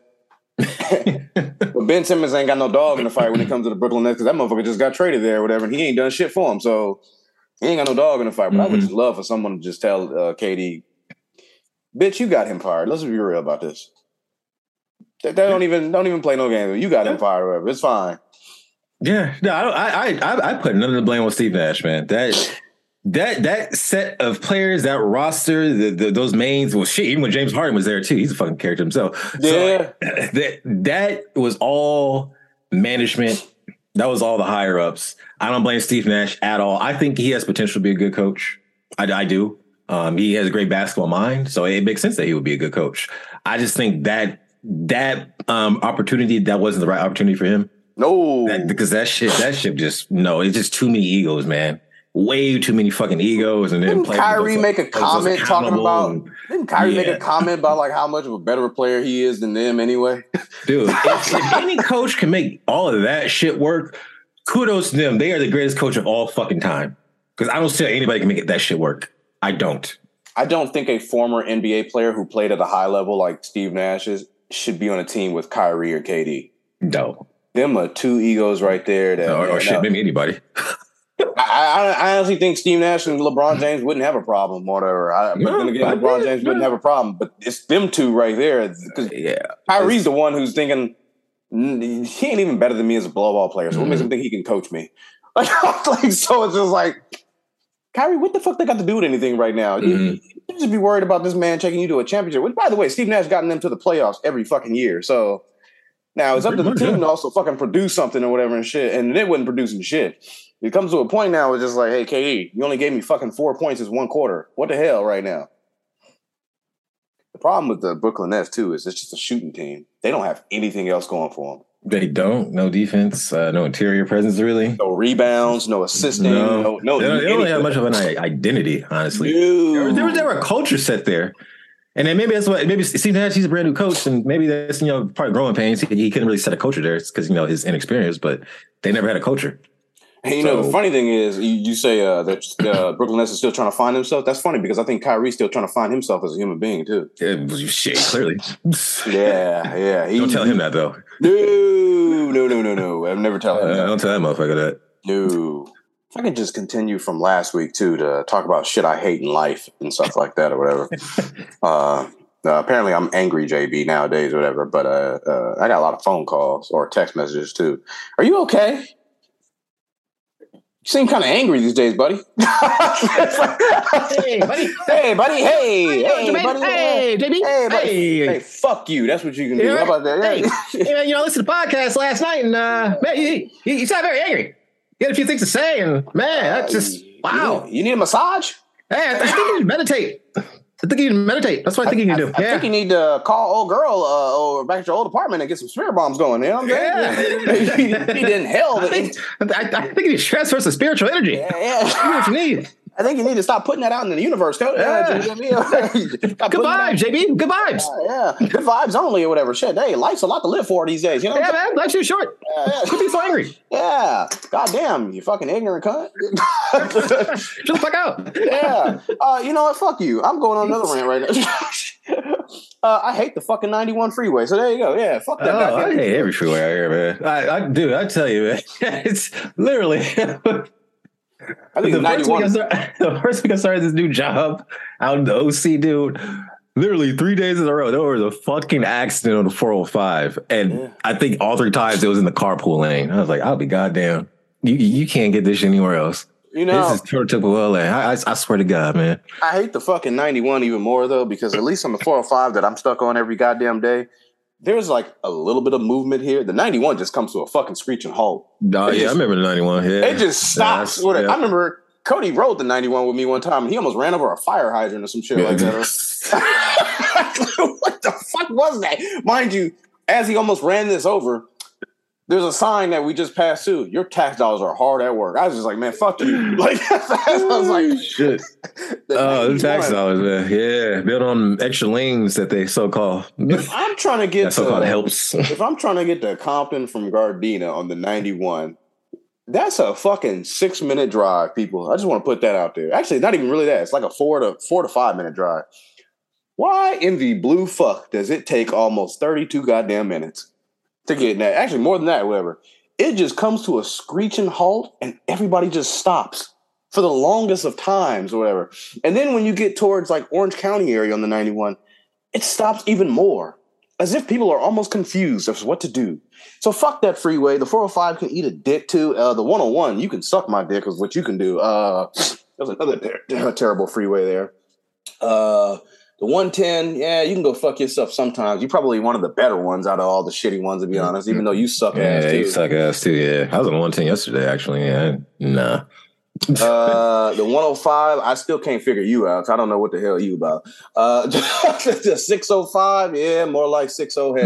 But Ben Simmons ain't got no dog in the fight when it comes to the Brooklyn Nets because that motherfucker just got traded there or whatever, and he ain't done shit for him. So he ain't got no dog in the fight. But I would just love for someone to just tell KD, bitch, you got him fired. Let's be real about this. They don't even play no games. You got him fired or whatever. It's fine. Yeah. No, I put none of the blame on Steve Nash, man. That set of players, that roster, those mains, well, shit, even when James Harden was there too, he's a fucking character himself. Yeah. So that was all management. That was all the higher ups. I don't blame Steve Nash at all. I think he has potential to be a good coach. I do. He has a great basketball mind, so it makes sense that he would be a good coach. I just think that opportunity, that wasn't the right opportunity for him. No, because that shit just it's just too many egos, man. Way too many fucking egos, and then didn't Kyrie make a comment talking about? Didn't Kyrie make a comment about like how much of a better player he is than them anyway? Dude, if any coach can make all of that shit work, kudos to them. They are the greatest coach of all fucking time. Because I don't see how anybody can make that shit work. I don't. I don't think a former NBA player who played at a high level like Steve Nash should be on a team with Kyrie or KD. No, them are two egos right there. Maybe anybody. I honestly think Steve Nash and LeBron James wouldn't have a problem, whatever. But then again, LeBron James wouldn't have a problem. But it's them two right there. Because Kyrie's the one who's thinking, he ain't even better than me as a blow-ball player. So what makes him think he can coach me? So it's just like, Kyrie, what the fuck they got to do with anything right now? You just be worried about this man taking you to a championship. Which, by the way, Steve Nash gotten them to the playoffs every fucking year. So now it's up to the team to also fucking produce something or whatever and shit. And they wasn't producing shit. It comes to a point now where it's just like, hey, KD, you only gave me fucking 4 points this one quarter. What the hell right now? The problem with the Brooklyn Nets, too, is it's just a shooting team. They don't have anything else going for them. They don't. No defense. No interior presence, really. No rebounds, no assisting, no. They don't really have much of an identity, honestly. There were a culture set there. And then maybe that's what, maybe Steve Nash, he's a brand new coach, and maybe that's, part of growing pains. He couldn't really set a culture there because, his inexperience, but they never had a culture. And, the funny thing is, you say that Brooklyn Nets is still trying to find himself. That's funny because I think Kyrie's still trying to find himself as a human being, too. Shit, clearly. Yeah. Don't tell him that, though. No. I've never tell him that. Don't tell that motherfucker that. No. If I could just continue from last week, too, to talk about shit I hate in life and stuff like that or whatever. Apparently, I'm angry, JB, nowadays or whatever, but I got a lot of phone calls or text messages, too. Are you okay? You seem kind of angry these days, buddy. Hey, buddy. Hey, buddy. Hey, buddy. Hey, JB. Hey, buddy. Hey, fuck you. That's what you can do. How about that? Hey, listen to the podcast last night, and man, you sound very angry. You had a few things to say, and man, that's just wow. You need a massage? Hey, I think you need to meditate. That's what I think you can do. I think you need to call old girl or back at your old apartment and get some spirit bombs going. You know what I'm saying? You need to inhale. I think you need to transfer some spiritual energy. Yeah. That's what you need. I think you need to stop putting that out into the universe, Cody. Yeah. Good vibes, JB. Good vibes. Yeah. Good vibes only or whatever. Shit, hey, life's a lot to live for these days. You know? Yeah, man. Life's too short. Quit being so angry. Yeah. Goddamn, you fucking ignorant cunt. Shut the fuck out. Yeah. You know what? Fuck you. I'm going on another rant right now. I hate the fucking 91 freeway. So there you go. Yeah. Fuck that. I hate every freeway out here, man. I tell you, man. It's literally. I think the first week I started this new job out in the OC, dude, literally 3 days in a row, there was a fucking accident on the 405. And I think all 3 times it was in the carpool lane. I was like, I'll be goddamn. You can't get this anywhere else. This is typical LA. I swear to God, man. I hate the fucking 91 even more, though, because at least on the 405 that I'm stuck on every goddamn day, there's like a little bit of movement here. The 91 just comes to a fucking screeching halt. I remember the 91. Yeah, it just stops. I remember Cody rode the 91 with me one time, and he almost ran over a fire hydrant or some shit like that. What the fuck was that? Mind you, as he almost ran this over, there's a sign that we just passed through. Your tax dollars are hard at work. I was just like, man, fuck you. Like, I was like, shit. The tax dollars, man. Yeah, built on extra lanes that they so-called. I'm trying to get so-called helps. If I'm trying to get to Compton from Gardena on the 91, that's a fucking 6-minute drive, people. I just want to put that out there. Actually, not even really that. It's like a 4 to 5 minute drive. Why in the blue fuck does it take almost 32 goddamn minutes to get that? Actually, more than that, whatever. It just comes to a screeching halt and everybody just stops for the longest of times or whatever. And then when you get towards like Orange County area on the 91, it stops even more, as if people are almost confused as to what to do. So fuck that freeway. The 405 can eat a dick too. The 101, you can suck my dick is what you can do. There's another terrible freeway there. The 110, yeah, you can go fuck yourself sometimes. You're probably one of the better ones out of all the shitty ones, to be honest, even though you suck ass too. Yeah, you suck ass too, yeah. I was on 110 yesterday, actually. Yeah, nah. The 105, I still can't figure you out. I don't know what the hell you about. The 605, yeah, more like 60 hell.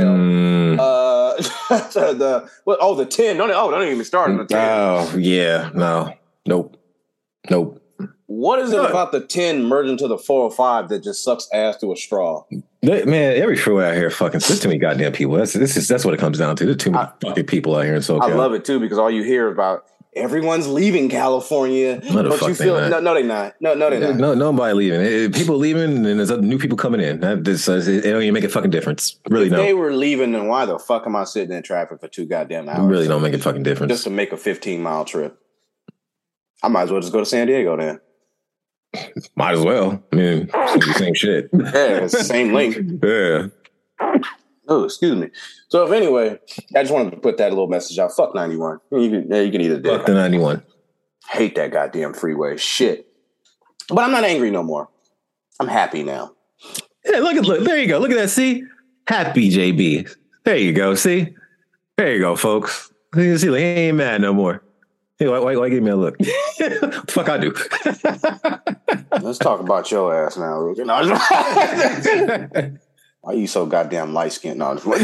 The 10. Don't even start on the 10. Oh, yeah, no. Nope. What is it about the 10 merging to the 405 that just sucks ass to a straw? Man, every freeway out here fucking, there's too many goddamn people. That's what it comes down to. There's too many fucking people out here in SoCal. I love it too, because all you hear about everyone's leaving California. But you feel no, they're not. No, they're not. No, nobody leaving. People leaving, and there's new people coming in. It don't even make a fucking difference. Really, if they were leaving, then why the fuck am I sitting in traffic for 2 goddamn hours? Really don't make a fucking difference. Just to make a 15-mile trip. I might as well just go to San Diego then. Might as well. I mean, it's the same shit. Yeah, it's the same link. Yeah. Oh, excuse me. So, if anyway, I just wanted to put that little message out. Fuck 91. You can eat a dick. Fuck the 91. Hate that goddamn freeway. Shit. But I'm not angry no more. I'm happy now. Yeah, look. There you go. Look at that. See? Happy JB. There you go. See? There you go, folks. You see, he ain't mad no more. Hey, why give me a look? What the fuck I do? Let's talk about your ass now, Ruka. No, Why are you so goddamn light skinned? No, I'm just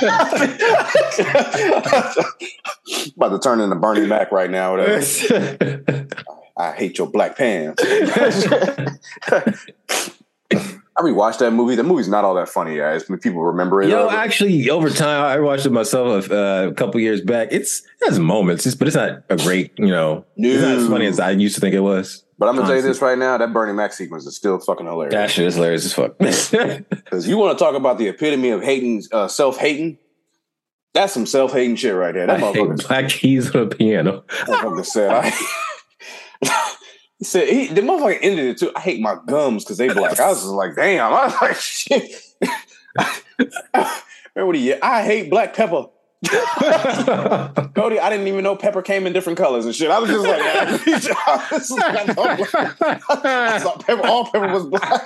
about to turn into Bernie Mac right now. Whatever. I hate your black pants. I rewatched that movie. The movie's not all that funny, guys. When people remember it. Yo, actually, over time, I watched it myself a couple years back. It has moments, but it's not a great, it's not as funny as I used to think it was. But I'm going to tell you this right now, that Bernie Mac sequence is still fucking hilarious. That shit is hilarious as fuck. Because you want to talk about the epitome of hating, self-hating? That's some self-hating shit right there. That motherfucker black keys on a piano. Motherfucker said, he said, the motherfucker ended it too. I hate my gums because they black. I was just like, damn. I was like, shit. Remember what he? I hate black pepper. Cody, I didn't even know pepper came in different colors and shit. I was just like, I thought pepper, all pepper was black.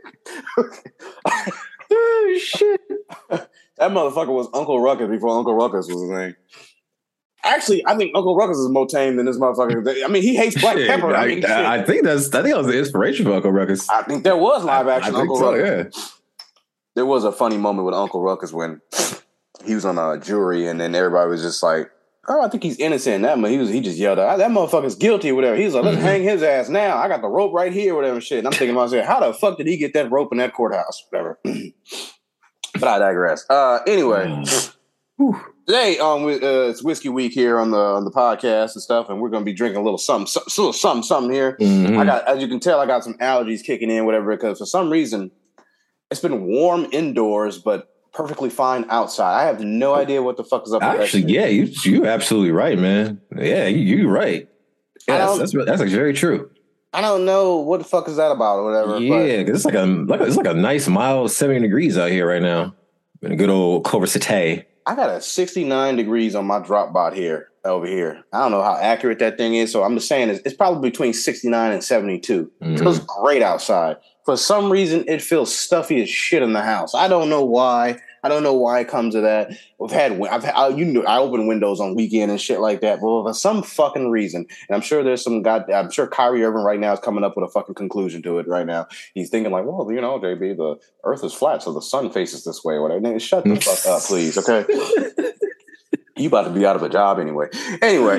Oh, shit. That motherfucker was Uncle Ruckus before Uncle Ruckus was his name. Actually, I think Uncle Ruckus is more tame than this motherfucker. I mean, he hates black pepper. I think that was the inspiration for Uncle Ruckus. I think there was live action Uncle Ruckus. Yeah. There was a funny moment with Uncle Ruckus when he was on a jury, and then everybody was just like, "Oh, I think he's innocent." He just yelled out, "That motherfucker's guilty," or whatever. He's like, "Let's hang his ass now. I got the rope right here," whatever shit. And I'm thinking to myself, how the fuck did he get that rope in that courthouse? Whatever. But I digress. Anyway. Today, it's Whiskey Week here on the podcast and stuff, and we're going to be drinking a little something here. Mm-hmm. As you can tell, I got some allergies kicking in, whatever, because for some reason, it's been warm indoors, but perfectly fine outside. I have no idea what the fuck is up with actually, yeah, you're absolutely right, man. Yeah, you're right. Yes, that's actually very true. I don't know what the fuck is that about or whatever. Yeah, because it's like a nice mild 70 degrees out here right now. In a good old Culver City. I got a 69 degrees on my drop bot here over here. I don't know how accurate that thing is, so I'm just saying it's probably between 69 and 72. It feels great outside. For some reason, it feels stuffy as shit in the house. I don't know why. I don't know why it comes to that. I open windows on weekend and shit like that. Well, for some fucking reason, and I'm sure I'm sure Kyrie Irving right now is coming up with a fucking conclusion to it right now. He's thinking like, well, JB, the Earth is flat, so the sun faces this way or whatever. Shut the fuck up, please, okay? You about to be out of a job anyway. Anyway,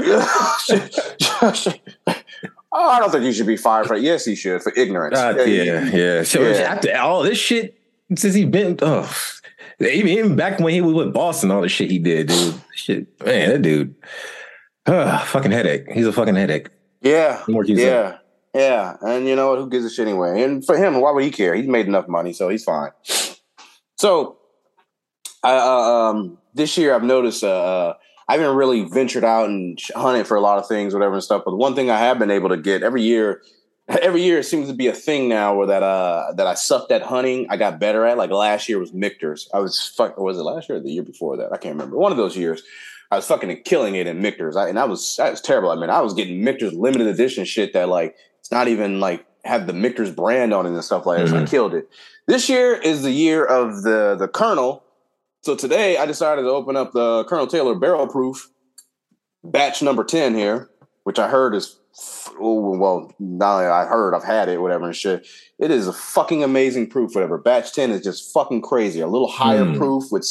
I don't think he should be fired for it. Yes, he should for ignorance. Yeah. So after all this shit, since he's been, even back when he was with Boston, all the shit he did, dude. Shit, man, that dude, fucking headache. He's a fucking headache. Yeah. And you know what? Who gives a shit anyway? And for him, why would he care? He's made enough money, so he's fine. So, this year I've noticed I haven't really ventured out and hunted for a lot of things, whatever and stuff. But the one thing I have been able to get every year it seems to be a thing now where that I sucked at hunting. I got better at. Like last year was Michter's. Was it last year or the year before that? I can't remember. One of those years, I was fucking killing it in Michter's. That was terrible. I mean, I was getting Michter's limited edition shit that like it's not even like have the Michter's brand on it and stuff like that. So I killed it. This year is the year of the Colonel. So today I decided to open up the Colonel Taylor Barrel Proof batch number 10 here, which I heard is, not only I heard, I've had it, whatever and shit. It is a fucking amazing proof, whatever. Batch 10 is just fucking crazy. A little higher proof with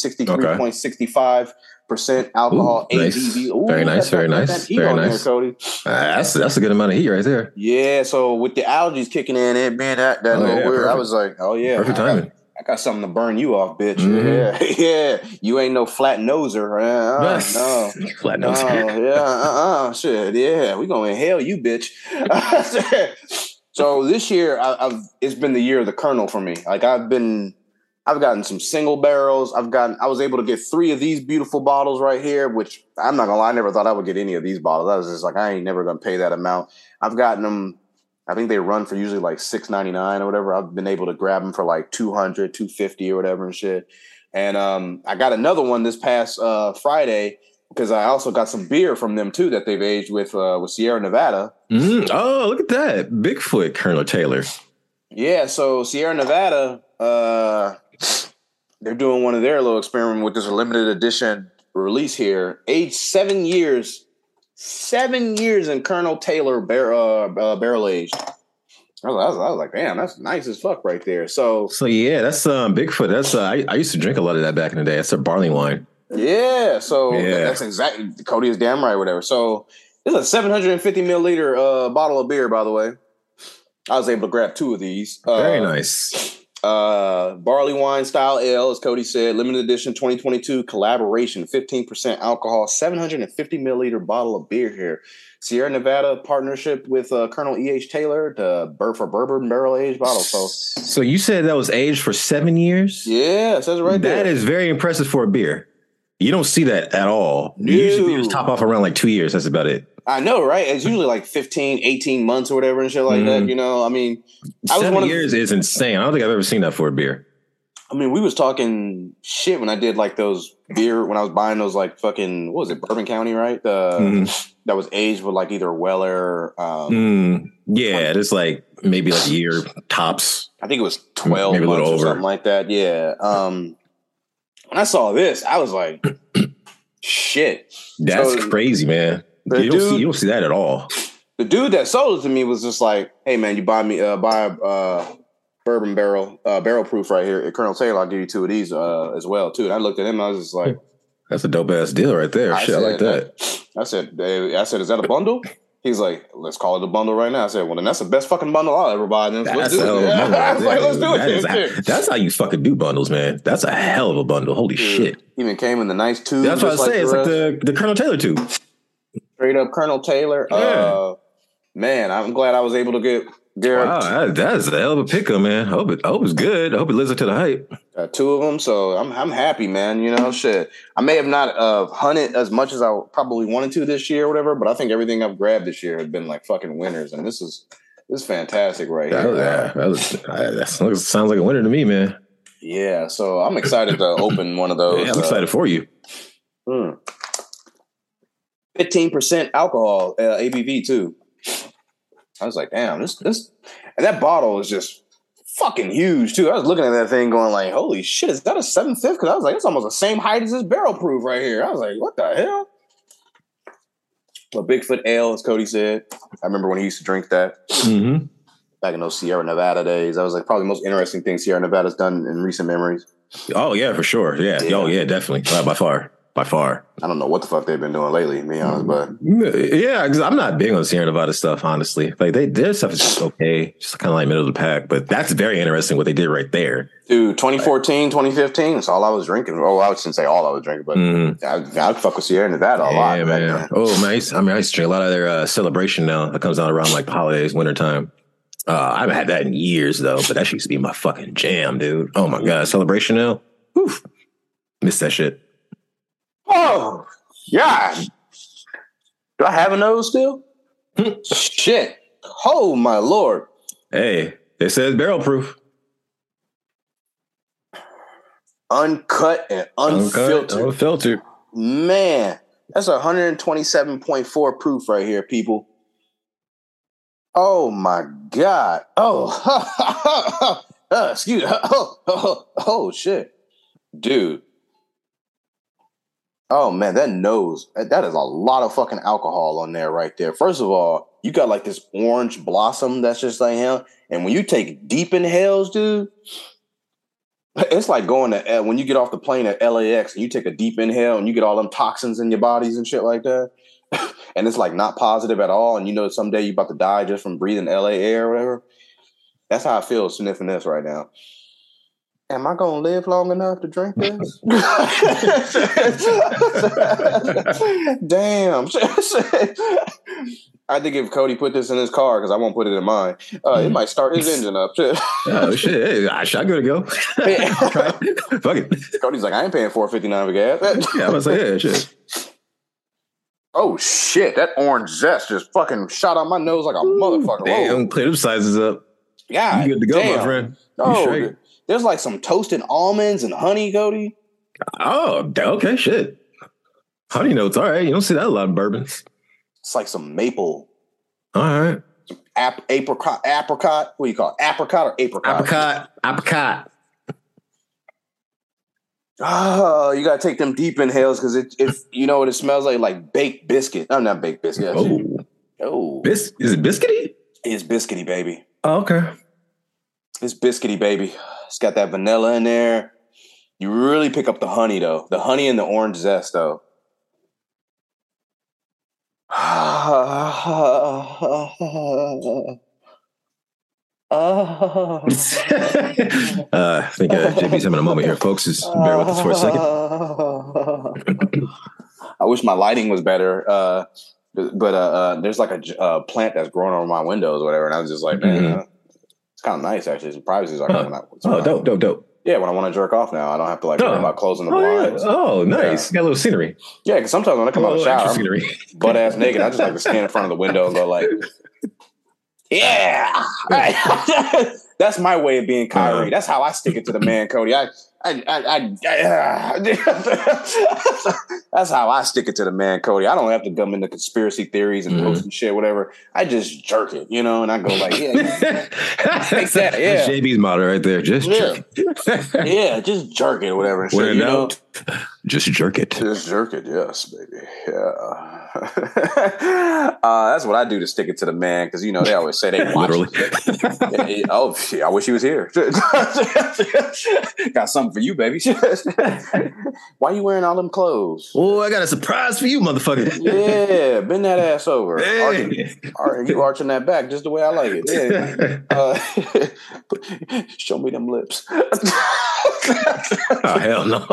63.65% alcohol. Ooh, nice. ABV. Ooh, very nice. Very nice. Cody. That's a good amount of heat right there. Yeah. So with the allergies kicking in, it being that little weird, perfect. I was like, oh yeah. Perfect timing. I got something to burn you off, bitch. Yeah. You ain't no flat noser. No. Flat noser. Shit. Yeah. We gonna inhale you, bitch. So this year, it's been the year of the Colonel for me. Like I've gotten some single barrels. I was able to get 3 of these beautiful bottles right here, which I'm not gonna lie, I never thought I would get any of these bottles. I was just like, I ain't never gonna pay that amount. I've gotten them. I think they run for usually like $6.99 or whatever. I've been able to grab them for like $200, $250 or whatever and shit. And I got another one this past Friday because I also got some beer from them too that they've aged with Sierra Nevada. Oh, look at that. Bigfoot Colonel Taylor. Yeah, so Sierra Nevada, they're doing one of their little experiment with this limited edition release here. Aged 7 years. 7 years in Colonel Taylor barrel aged. I was like, damn, that's nice as fuck right there. So yeah, that's Bigfoot. That's I used to drink a lot of that back in the day. That's a barley wine. Yeah, so Yeah. that's exactly Cody is damn right, whatever. So this is a 750 milliliter bottle of beer, by the way. I was able to grab 2 of these. Very nice. Barley wine style ale, as Cody said, limited edition 2022 collaboration, 15% alcohol, 750 milliliter bottle of beer here. Sierra Nevada partnership with Colonel E.H. Taylor for bourbon barrel aged bottle. So you said that was aged for 7 years? Yeah, it says it right there. That is very impressive for a beer. You don't see that at all. Usually beers top off around like 2 years. That's about it. I know, right? It's usually like 15, 18 months or whatever and shit like that. You know, I mean, 7 years is insane. I don't think I've ever seen that for a beer. I mean, we was talking shit when I did like those beer, when I was buying those like fucking, what was it, Bourbon County, right? That was aged with like either Weller. Yeah, it's like maybe like a year tops. I think it was 12 maybe months a little or over. something like that. Yeah. When I saw this, I was like, shit. That's So, crazy, man. You don't see that at all. The dude that sold it to me was just like, hey man, you buy a bourbon barrel proof right here at Colonel Taylor. I'll give you 2 of these as well too. And I looked at him and I was just like, that's a dope ass deal right there. I like that. I said, is that a bundle? He's like, let's call it a bundle right now. I said, well, then that's the best fucking bundle I'll ever buy. Then let's do it. I was like, let's do it. That's how you fucking do bundles, man. That's a hell of a bundle. Holy shit. Even came in the nice tube. That's what I say. It's like the Colonel Taylor tube. Straight up Colonel Taylor. Yeah. Man, I'm glad I was able to get Garrett. Wow, that's a hell of a pickup, man. I hope it's good. I hope it lives up to the hype. 2 of them, so I'm happy, man. You know, shit. I may have not hunted as much as I probably wanted to this year or whatever, but I think everything I've grabbed this year has been like fucking winners, and this is fantastic right here. That sounds like a winner to me, man. Yeah, so I'm excited to open one of those. Yeah, I'm excited for you. 15% alcohol, ABV too. I was like, damn, this, and that bottle is just fucking huge too. I was looking at that thing going like, holy shit, is that a 7/5? Because I was like, it's almost the same height as this barrel proof right here. I was like, what the hell? A Bigfoot ale, as Cody said. I remember when he used to drink that back in those Sierra Nevada days. That was like probably the most interesting thing Sierra Nevada's done in recent memories. Oh yeah, for sure. Yeah. Oh yeah, definitely. By far. I don't know what the fuck they've been doing lately, to be honest, but yeah, because I'm not big on Sierra Nevada stuff, honestly. Like their stuff is just okay, just kind of like middle of the pack. But that's very interesting what they did right there. Dude, 2014, 2015, that's all I was drinking. Oh, I shouldn't say all I was drinking, but I'd fuck with Sierra Nevada a lot. Yeah, man. Oh, man, I used to drink a lot of their Celebration now. That comes out around like the holidays, wintertime. I haven't had that in years though, but that used to be my fucking jam, dude. Oh my god, Celebration now. Oof, miss that shit. Oh, God. Do I have a nose still? Shit. Oh, my Lord. Hey, it says barrel proof. Uncut and unfiltered. Man, that's 127.4 proof right here, people. Oh, my God. Oh, excuse me. Oh, shit. Dude. Oh man, that nose, that is a lot of fucking alcohol on there right there. First of all, you got like this orange blossom that's just like him. And when you take deep inhales, dude, it's like going to, when you get off the plane at LAX and you take a deep inhale and you get all them toxins in your bodies and shit like that. And it's like not positive at all. And you know, someday you're about to die just from breathing LA air or whatever. That's how I feel sniffing this right now. Am I going to live long enough to drink this? Damn. I think if Cody put this in his car, because I won't put it in mine, it might start his engine up. Oh, shit. Hey, I shot good to go. Fuck it. Cody's like, I ain't paying $4.59 for gas. Yeah, I'm going to say, yeah, shit. Oh, shit. That orange zest just fucking shot out my nose like a motherfucker. Damn, clear them sizes up. Yeah. You good to go, my friend. Oh, there's like some toasted almonds and honey, Cody. Oh, okay, shit. Honey notes, all right. You don't see that a lot in bourbons. It's like some maple. All right. Apricot. What do you call it? Apricot or apricot? Apricot. Oh, you gotta take them deep inhales because if you know what it smells like baked biscuit. I'm not baked biscuit. Oh. Is it biscuity? It's biscuity, baby. Oh, okay. It's biscuity, baby. It's got that vanilla in there. You really pick up the honey, though. The honey and the orange zest, though. I think JB's having a moment here, folks. Just bear with us for a second. I wish my lighting was better, but there's like a plant that's growing over my windows or whatever, and I was just like, man, it's kind of nice actually. Some privacy is like, dope. Yeah, when I want to jerk off now, I don't have to like worry about closing the blinds. Yeah. Oh, nice. You got a little scenery. Yeah, because sometimes when I come out of the shower, I'm butt ass naked. I just like to stand in front of the window and go like, yeah. That's my way of being Kyrie. That's how I stick it to the man, Cody. That's how I stick it to the man, Cody. I don't have to come into conspiracy theories and post and shit, whatever. I just jerk it, and I go like, yeah, take that, yeah. JB's motto right there. Just jerk it. Yeah, just jerk it, whatever. And shit, just jerk it. Just jerk it, yes, baby. Yeah. That's what I do to stick it to the man, because they always say they watch. Literally. Oh shit! I wish he was here. Got something for you, baby. Why you wearing all them clothes? Oh, I got a surprise for you, motherfucker. Yeah, bend that ass over. Hey. You arching that back just the way I like it. Yeah. Show me them lips. Oh, hell no.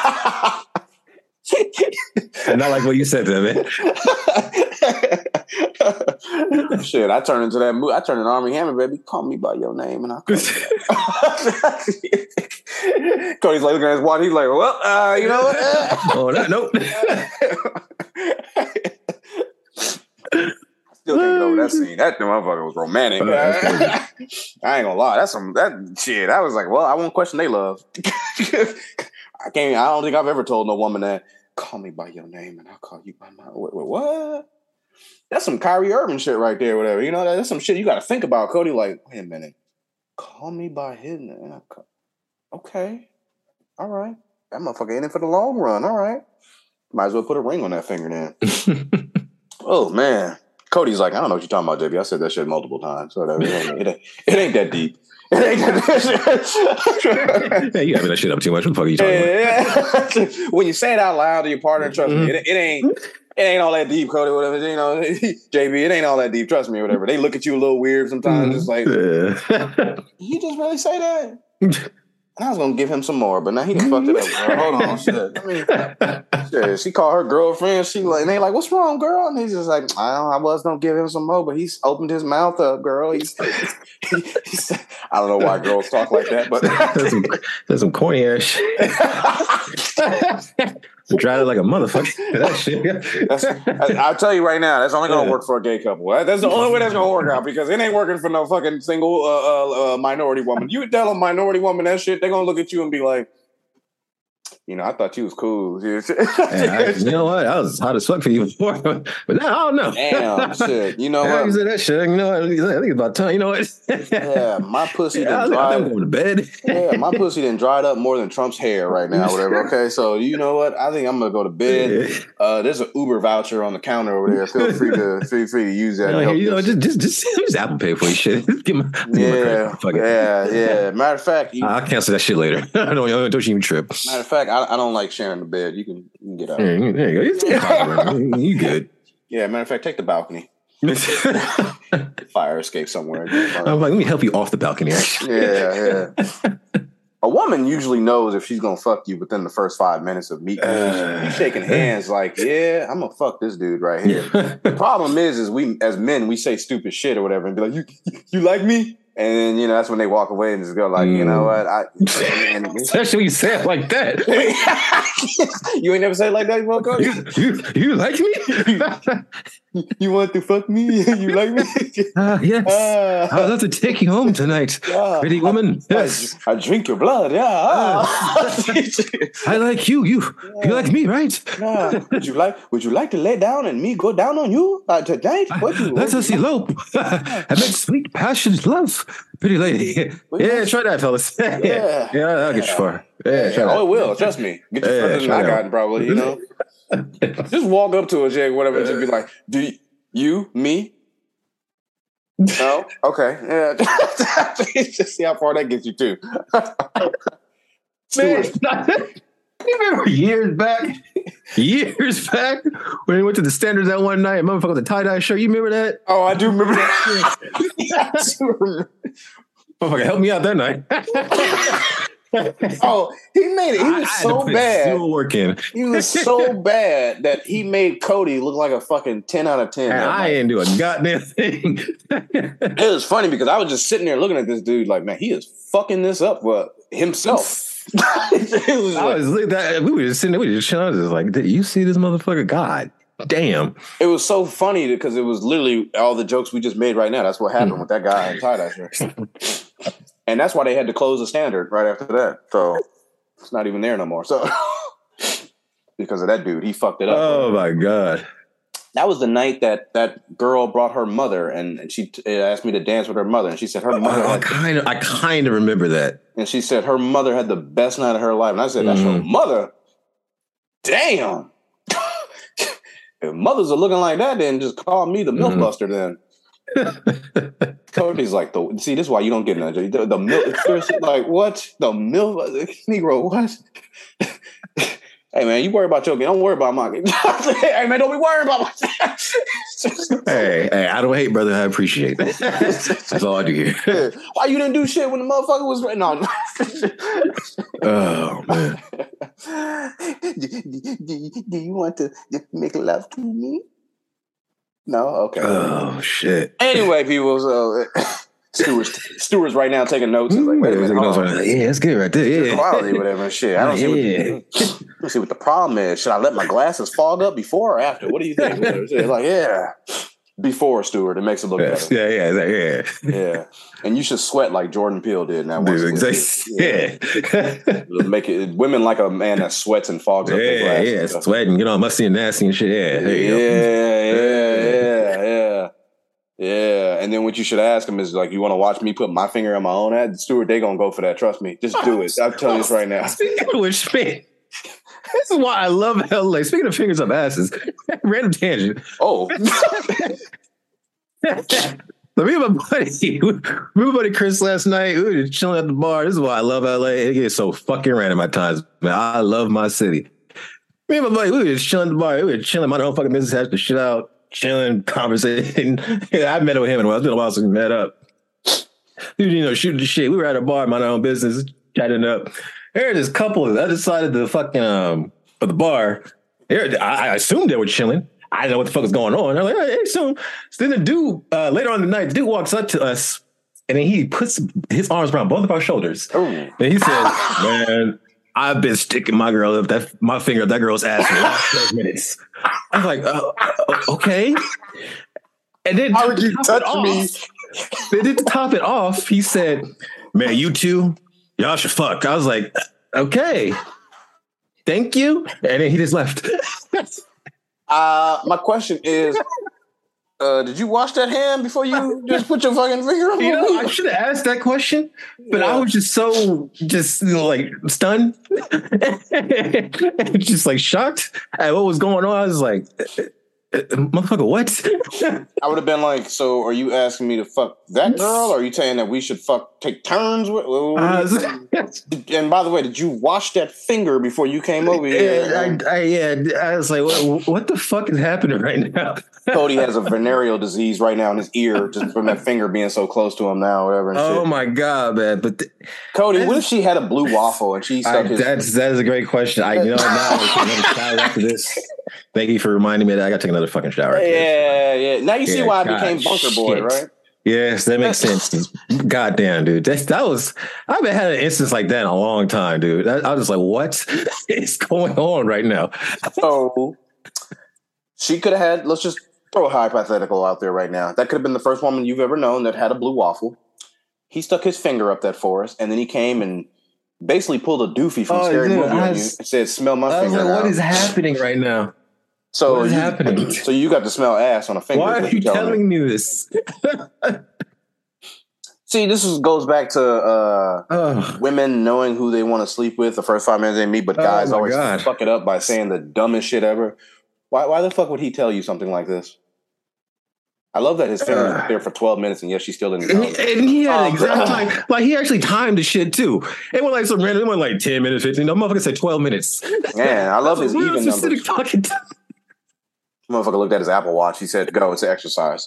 Not like what you said to him, man. Shit, I turn into that movie. I turn into Armie Hammer, baby. Call me by your name, and I'll call you. Cody's like looking at his watch. He's like, well, you know what? Oh, nope. Still can't get over that scene. That motherfucker was romantic. I ain't gonna lie. That shit. I was like, well, I won't question they love. I don't think I've ever told no woman that. Call me by your name and I'll call you by my. Wait, what? That's some Kyrie Irving shit right there. Whatever. That's some shit you got to think about. Cody, like, wait a minute. Call me by his name. Okay. All right. That motherfucker in it for the long run. All right. Might as well put a ring on that finger then. Oh man. Cody's like, I don't know what you're talking about, JB. I said that shit multiple times. So it ain't that deep. Hey, you having that shit up too much. What the fuck are you talking about? When you say it out loud to your partner, trust me, it ain't all that deep, Cody. Whatever, JB, it ain't all that deep. Trust me, whatever. They look at you a little weird sometimes. Just like, you just really say that? I was gonna give him some more, but now he done fucked it up. Bro. Hold on, shit. Shit. She called her girlfriend. And they like, "What's wrong, girl?" And he's just like, "I was gonna give him some more, but he's opened his mouth up, girl." He's I don't know why girls talk like that, but that's some corny ass shit. Dried it like a motherfucker. That shit. I'll tell you right now, that's only gonna work for a gay couple. That's the only way that's gonna work out, because it ain't working for no fucking single minority woman. You tell a minority woman that shit, they're gonna look at you and be like, I thought you was cool. You know what? I was hot as fuck for you before, but now I don't know. Damn, shit. You know what? You said that shit. I think it's about time. You know what? Yeah, my pussy done dried. I'm going to bed. Yeah, my pussy done dried up more than Trump's hair right now. Whatever. Okay, so you know what? I think I'm gonna go to bed. There's an Uber voucher on the counter over there. Feel free to use that. Just Apple Pay for your shit. Yeah. Matter of fact, I'll cancel that shit later. Don't you even trip. Matter of fact, I don't like sharing the bed. You can get out. There you go. You good. Yeah, matter of fact, take the balcony. Fire escape somewhere. I'm like, let me help you off the balcony. Actually. Yeah. A woman usually knows if she's gonna fuck you within the first 5 minutes of meeting you. You shaking hands like, yeah, I'm gonna fuck this dude right here. The problem is we as men, we say stupid shit or whatever and be like, you like me? And then, that's when they walk away and just go like, you know what? Especially when you say it like that. You ain't never said it like that before, Coach? You like me? You want to fuck me? You like me? Yes. I would love to take you home tonight, pretty woman. Yes. I drink your blood. Yeah. I like you. You like me, right? Would you like to lay down and me go down on you tonight? Let us elope. I make sweet, passionate love. Pretty lady. Yeah, try that, fellas. Yeah, I'll get you far. Yeah, try that. Oh, it will. Trust me. Get you further than I got, probably, Just walk up to a chick, whatever, and just be like, do you, me? No? Okay. Yeah. Just see how far that gets you, too. Man, you remember years back when we went to the Standards that one night, motherfucker with the tie-dye shirt. You remember that? Oh, I do remember that. Motherfucker, help me out that night. Oh, he made it. He was so bad. Working. He was so bad that he made Cody look like a fucking 10 out of 10. And I ain't do a goddamn thing. It was funny because I was just sitting there looking at this dude like, man, he is fucking this up for himself. We were just sitting there, we were just chilling. I was just like, did you see this motherfucker? God damn. It was so funny because it was literally all the jokes we just made right now. That's what happened with that guy in tie-dye shirt. And that's why they had to close the Standard right after that. So it's not even there no more. So because of that dude, he fucked it up. Oh my God. That was the night that girl brought her mother and she asked me to dance with her mother. And she said her mother I kind of remember that. And she said her mother had the best night of her life. And I said, that's your mother? Damn. If mothers are looking like that, then just call me the milk buster then. Cody's like, see, this is why you don't get nothing. The milk, like, what? The milk, Negro, what? Hey, man, you worry about your game. Don't worry about my game. Hey, man, don't be worried about my Hey, I don't hate, brother. I appreciate it. That's all I do here. Why you didn't do shit when the motherfucker was... No. Oh, man. Do you want to make love to me? No? Okay. Oh, shit. Anyway, people, so... Stewart's right now taking notes. Like, wait a minute, yeah, that's good right there. Yeah, quality, whatever. Shit, I don't see what the problem is. Should I let my glasses fog up before or after? What do you think? It's like, yeah, before Stewart, it makes it look better. Yeah. And you should sweat like Jordan Peele did. Now, exactly. Make it. Women like a man that sweats and fogs up their glasses. Yeah, sweating, musty and nasty and shit. Yeah, there you go. Yeah, and then what you should ask him is like, you want to watch me put my finger on my own ad? Stewart, they gonna go for that. Trust me. Just do it. I'm telling you this right now. Speaking of which, man, this is why I love LA. Speaking of fingers up asses, random tangent. Oh. Me and my buddy Chris last night, we were chilling at the bar. This is why I love LA. It gets so fucking random at times, man. I love my city. Me and my buddy, we were just chilling at the bar. We were chilling, my own fucking business, hash the shit out. Chilling, conversation. I met with him and it's been a while since we met up. Shooting the shit. We were at a bar, my own business, chatting up. There's this couple on the other side of the fucking of the bar. I assumed they were chilling. I didn't know what the fuck was going on. I'm like, hey, so then the dude later on in the night, the dude walks up to us and then he puts his arms around both of our shoulders. Ooh. And he says, "Man, I've been sticking my girl up my finger up that girl's ass for the last 12 minutes." I was like, okay. And then how would you touch me? Then to top it off, he said, "Man, you two, y'all should fuck." I was like, okay, thank you. And then he just left. My question is, did you wash that hand before you just put your fucking finger on it? I should have asked that question, but I was just so like stunned, just like shocked at what was going on. I was like, motherfucker, what? I would have been like, so are you asking me to fuck that girl? Or are you saying that we should take turns? And by the way, did you wash that finger before you came over here? I was like, what the fuck is happening right now? Cody has a venereal disease right now in his ear just from that finger being so close to him now, whatever. Oh my God, man. But Cody, what if she had a blue waffle and she stuck that is a great question. Now after this. Thank you for reminding me that I got to take another fucking shower. Yeah. Now you see why I became Bunker Boy, right? Yes, that makes sense. Goddamn, dude. I haven't had an instance like that in a long time, dude. I was just like, what is going on right now? So she could have had, let's just throw a hypothetical out there right now. That could have been the first woman you've ever known that had a blue waffle. He stuck his finger up that forest, and then he came and basically pulled a doofy from Scary Movie on you and said, "Smell my finger." I was like, what is happening right now? So what is happening? So you got to smell ass on a finger. Why are you telling me this? See, goes back to women knowing who they want to sleep with the first 5 minutes they meet, but guys always fuck it up by saying the dumbest shit ever. Why the fuck would he tell you something like this? I love that his finger was there for 12 minutes, and yes, she still didn't know. And he had exact time. Like, he actually timed the shit, too. It went like some random, it went like 10 minutes, 15. No, motherfucker said 12 minutes. Man, I love his even numbers. Fucking Motherfucker looked at his Apple Watch. He said, go, it's an exercise.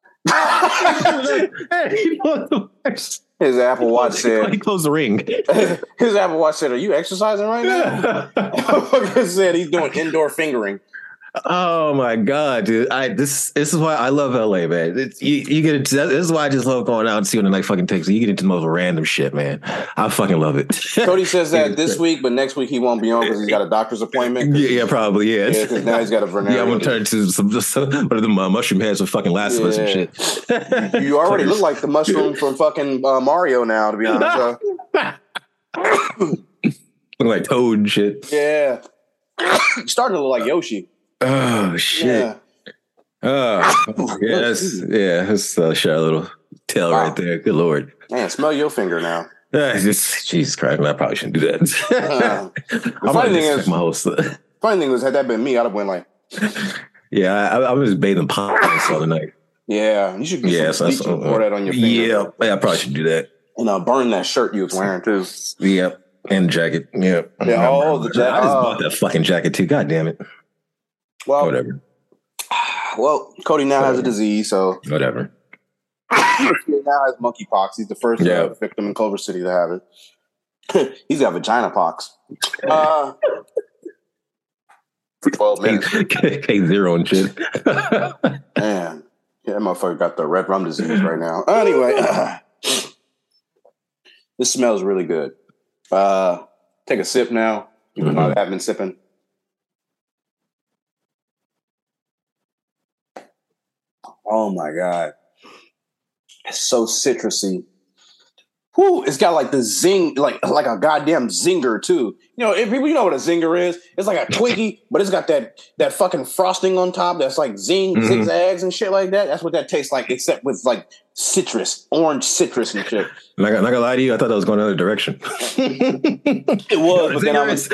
His Apple Watch said, he closed the ring. His Apple Watch said, are you exercising right now? Motherfucker said he's doing indoor fingering. Oh my God, dude! This is why I love LA, man. You get into this is why I just love going out and seeing the night fucking takes. You get into the most random shit, man. I fucking love it. Cody says that this week, but next week he won't be on because he's got a doctor's appointment. Yeah, probably. Yeah, because now he's got a venereal. Yeah, I'm gonna turn to some what are the mushroom heads with fucking Lazarus and shit. You already look like the mushroom from fucking Mario now, to be honest. Looking like Toad and shit. Yeah, starting to look like Yoshi. Oh shit! Yeah. That's share a little tail right there. Good Lord, man! Smell your finger now. Jesus Christ! Man, I probably shouldn't do that. The funny thing is, had that been me, I'd have went like, yeah, I was bathing pines all the night. Yeah, you should. Pour that on your finger. Yeah, I probably should do that. And burn that shirt you was wearing too. Yep, and jacket. Yep. Yeah. Oh, the jacket. I just bought that fucking jacket too. God damn it. Well, whatever. Well, Cody now has a disease, so whatever. He now has monkeypox. He's the first victim in Culver City to have it. He's got vagina pox. 12 minutes. K0 and shit. Man, yeah, that motherfucker got the red rum disease right now. Anyway, this smells really good. Take a sip now. Even though I haven't been sipping. Oh my God. It's so citrusy. Whew, it's got like the zing, like a goddamn zinger too. You know, if people, you know what a zinger is? It's like a Twinkie, but it's got that fucking frosting on top that's like zigzags and shit like that. That's what that tastes like, except with like citrus, orange citrus and shit. Not gonna lie to you, I thought that was going another direction. It was, but then I was,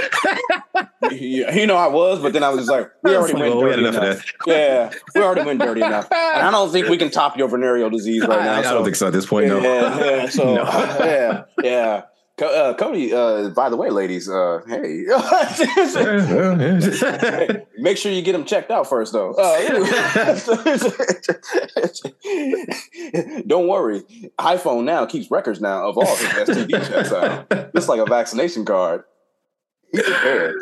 I was, but then I was just like, we already went dirty enough. Yeah, we already went dirty enough. And I don't think we can top your venereal disease right now. I don't think so at this point. No. Yeah. So yeah. Cody, by the way, ladies, hey, make sure you get him checked out first, though. Don't worry, iPhone now keeps records now of all his STD checks out. It's like a vaccination card. He's prepared.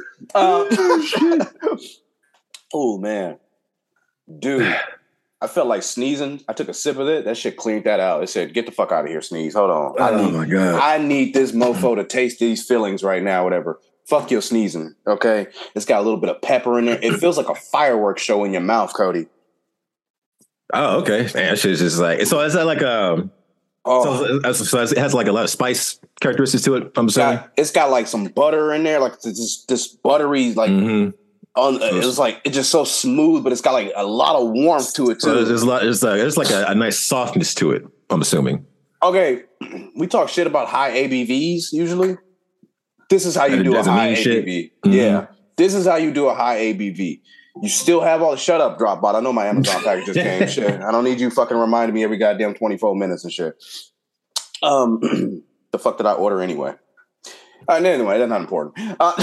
Oh man, dude. I felt like sneezing. I took a sip of it. That shit cleaned that out. It said, get the fuck out of here, sneeze. Hold on. My God. I need this mofo to taste these feelings right now, whatever. Fuck your sneezing, okay? It's got a little bit of pepper in there. It feels like a fireworks show in your mouth, Cody. Oh, okay. Man, that shit's just like... So is that like so it has like a lot of spice characteristics to it, I'm assuming? It's got like some butter in there, like this buttery, like... Mm-hmm. It's like it's just so smooth, but it's got like a lot of warmth to it too. There's like a nice softness to it, I'm assuming. Okay, we talk shit about high ABVs usually. This is how you do a high ABV. Mm-hmm. Yeah, this is how you do a high ABV. You still have all the shut up, Dropbot. I know my Amazon package just came. Shit, I don't need you fucking reminding me every goddamn 24 minutes and shit. The fuck did I order anyway? Anyway, that's not important.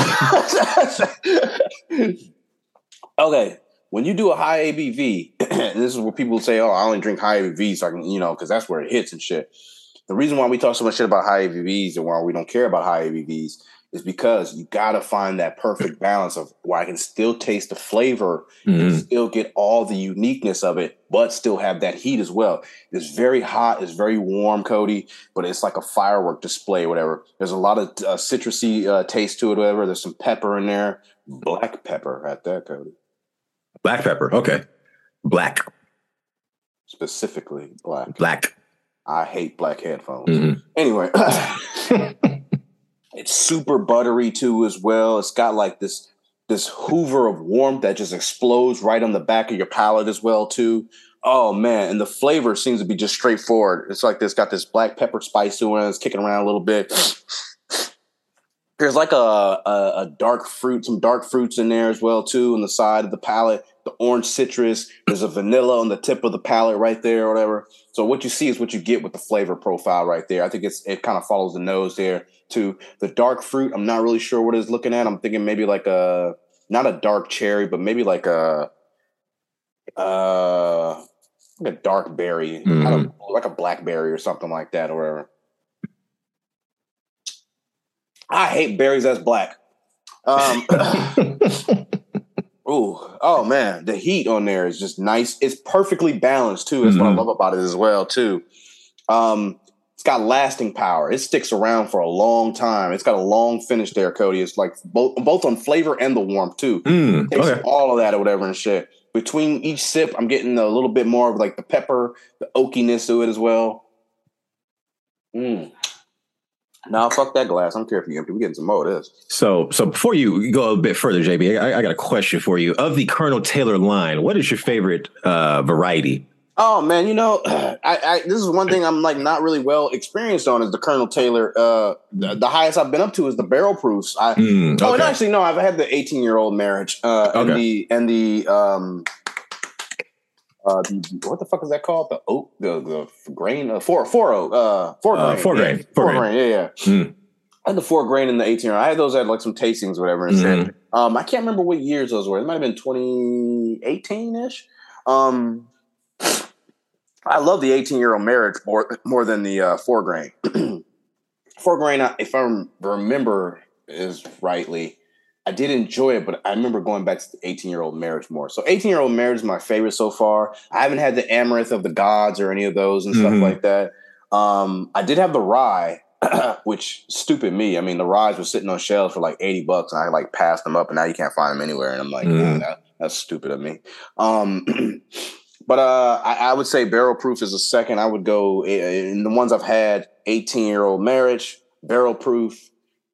Okay, when you do a high ABV, this is where people say, "Oh, I only drink high ABV, so I can, because that's where it hits and shit." The reason why we talk so much shit about high ABVs and why we don't care about high ABVs is because you gotta find that perfect balance of where I can still taste the flavor and still get all the uniqueness of it, but still have that heat as well. It's very hot, it's very warm, Cody, but it's like a firework display, whatever. There's a lot of citrusy taste to it, whatever. There's some pepper in there, black pepper at that, Cody. Black pepper, okay. Black. Specifically black. Black. I hate black headphones. Anyway. It's super buttery too as well. It's got like this hoover of warmth that just explodes right on the back of your palate as well too. Oh man, and the flavor seems to be just straightforward. It's like got this black pepper spice to it. It's kicking around a little bit. There's like a dark fruit, some dark fruits in there as well too, on the side of the palate. the orange citrus. There's a vanilla on the tip of the palate right there or whatever. So what you see is what you get with the flavor profile right there. I think it kind of follows the nose there too. The dark fruit, I'm not really sure what it's looking at. I'm thinking maybe like not a dark cherry, but maybe like a dark berry, like a blackberry or something like that or whatever. I hate berries that's black. Oh man, the heat on there is just nice. It's perfectly balanced too. That's what I love about it as well too. It's got lasting power. It sticks around for a long time. It's got a long finish there, Cody. It's like both on flavor and the warmth too. Takes all of that or whatever and shit. Between each sip, I'm getting a little bit more of like the pepper, the oakiness to it as well. Now, fuck that glass. I don't care if you empty. We're getting some more of this. So before you go a bit further, JB, I got a question for you. Of the Colonel Taylor line, what is your favorite variety? Oh man, this is one thing I'm like not really well experienced on is the Colonel Taylor. The highest I've been up to is the barrel proofs. And actually no, I've had the 18-year-old marriage and the what the fuck is that called? The oat, the grain, four grain. Yeah. I had the 4 grain in the 18. I had those at like some tastings, or whatever. And shit. I can't remember what years those were. It might have been 2018 ish. I love the 18-year-old marriage more than the 4 grain. 4 grain, if I remember is rightly. I did enjoy it, but I remember going back to the 18-year-old marriage more. So 18-year-old marriage is my favorite so far. I haven't had the Amaranth of the Gods or any of those and stuff like that. I did have the rye, which stupid me. I mean, the ryes were sitting on shelves for like $80 and I like passed them up and now you can't find them anywhere. And I'm like, that's stupid of me. But I would say barrel proof is a second. I would go in the ones I've had, 18-year-old marriage, barrel proof,